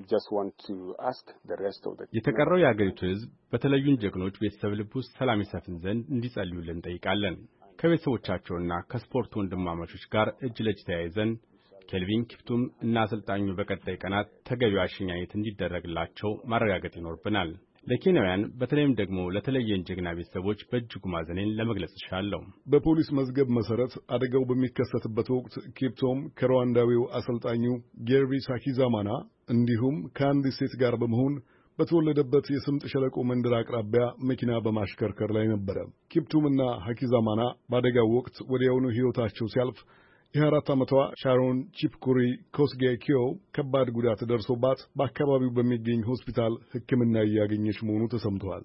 የተቀረው የአገሪቱ ሕዝብ በተለዩን ጀግኖች ቤተሰብ ልብ ውስጥ ሰላም ይሰፍን ዘንድ እንዲጸልዩልን እንጠይቃለን። ከቤተሰቦቻቸውና ከስፖርት ወንድማማቾች ጋር እጅ ለእጅ ተያይዘን ኬልቪን ኪፕቱም እና አሰልጣኙ በቀጣይ ቀናት ተገቢው አሸኛኘት እንዲደረግላቸው ማረጋገጥ ይኖርብናል። ለኬንያውያን በተለይም ደግሞ ለተለየን ጀግና ቤተሰቦች በእጅጉ ማዘኔን ለመግለጽ እሻለሁ። በፖሊስ መዝገብ መሰረት አደጋው በሚከሰትበት ወቅት ኪፕቱም ከሩዋንዳዊው አሰልጣኙ ጌርቪስ ሃኪዛማና እንዲሁም ከአንድ ሴት ጋር በመሆን በተወለደበት የስምጥ ሸለቆ መንደር አቅራቢያ መኪና በማሽከርከር ላይ ነበረ። ኪፕቱምና ሃኪዛማና በአደጋው ወቅት ወዲያውኑ ሕይወታቸው ሲያልፍ የ24 ዓመቷ ሻሮን ቺፕኩሪ ኮስጌኪዮ ከባድ ጉዳት ደርሶባት በአካባቢው በሚገኝ ሆስፒታል ሕክምና እያገኘች መሆኑ ተሰምቷል።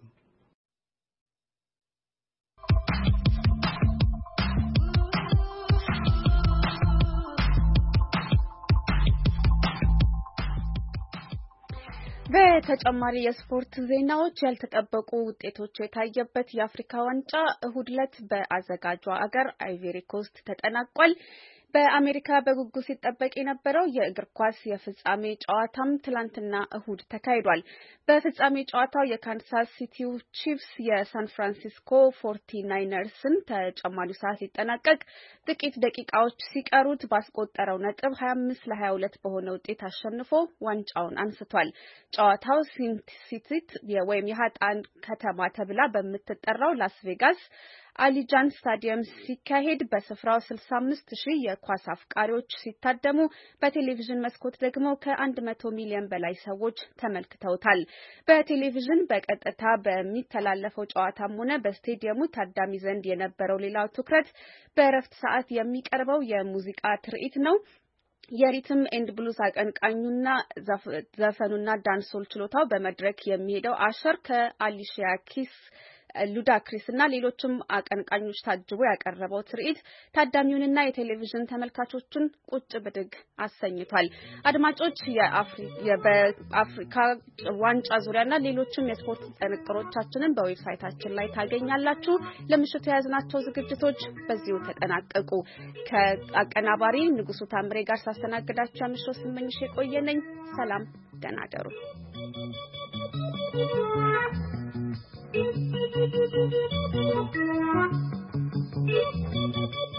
በተጨማሪ የስፖርት ዜናዎች ያልተጠበቁ ውጤቶች የታየበት የአፍሪካ ዋንጫ እሁድ ዕለት በአዘጋጇ አገር አይቮሪ ኮስት ተጠናቋል። በአሜሪካ በጉጉት ሲጠበቅ የነበረው የእግር ኳስ የፍጻሜ ጨዋታም ትላንትና እሁድ ተካሂዷል። በፍጻሜ ጨዋታው የካንሳስ ሲቲው ቺፍስ የሳን ፍራንሲስኮ 49ነርስን ተጨማሪ ሰዓት ሊጠናቀቅ ጥቂት ደቂቃዎች ሲቀሩት ባስቆጠረው ነጥብ 25-22 በሆነ ውጤት አሸንፎ ዋንጫውን አንስቷል። ጨዋታው ሲንት ወይም የሀጣን ከተማ ተብላ በምትጠራው ላስ ቬጋስ አሊጃንስ ስታዲየም ሲካሄድ በስፍራው 65,000 የኳስ አፍቃሪዎች ሲታደሙ በቴሌቪዥን መስኮት ደግሞ ከ100 ሚሊዮን በላይ ሰዎች ተመልክተውታል። በቴሌቪዥን በቀጥታ በሚተላለፈው ጨዋታም ሆነ በስቴዲየሙ ታዳሚ ዘንድ የነበረው ሌላው ትኩረት በእረፍት ሰዓት የሚቀርበው የሙዚቃ ትርኢት ነው። የሪትም ኤንድ ብሉዝ አቀንቃኙና ዘፈኑና ዳንሶል ችሎታው በመድረክ የሚሄደው አሸር ከአሊሺያ ኪስ ሉዳክሪስ እና ሌሎችም አቀንቃኞች ታጅቦ ያቀረበው ትርኢት ታዳሚውንና የቴሌቪዥን ተመልካቾችን ቁጭ ብድግ አሰኝቷል። አድማጮች በአፍሪካ ዋንጫ ዙሪያና ሌሎችም የስፖርት ጥንቅሮቻችንን በዌብሳይታችን ላይ ታገኛላችሁ። ለምሽቱ የያዝናቸው ዝግጅቶች በዚሁ ተጠናቀቁ። ከአቀናባሪ ንጉሱ ታምሬ ጋር ሳስተናግዳችሁ ያመሸው ስመኝሽ የቆየነኝ። ሰላም፣ ደህና እደሩ። Thank you.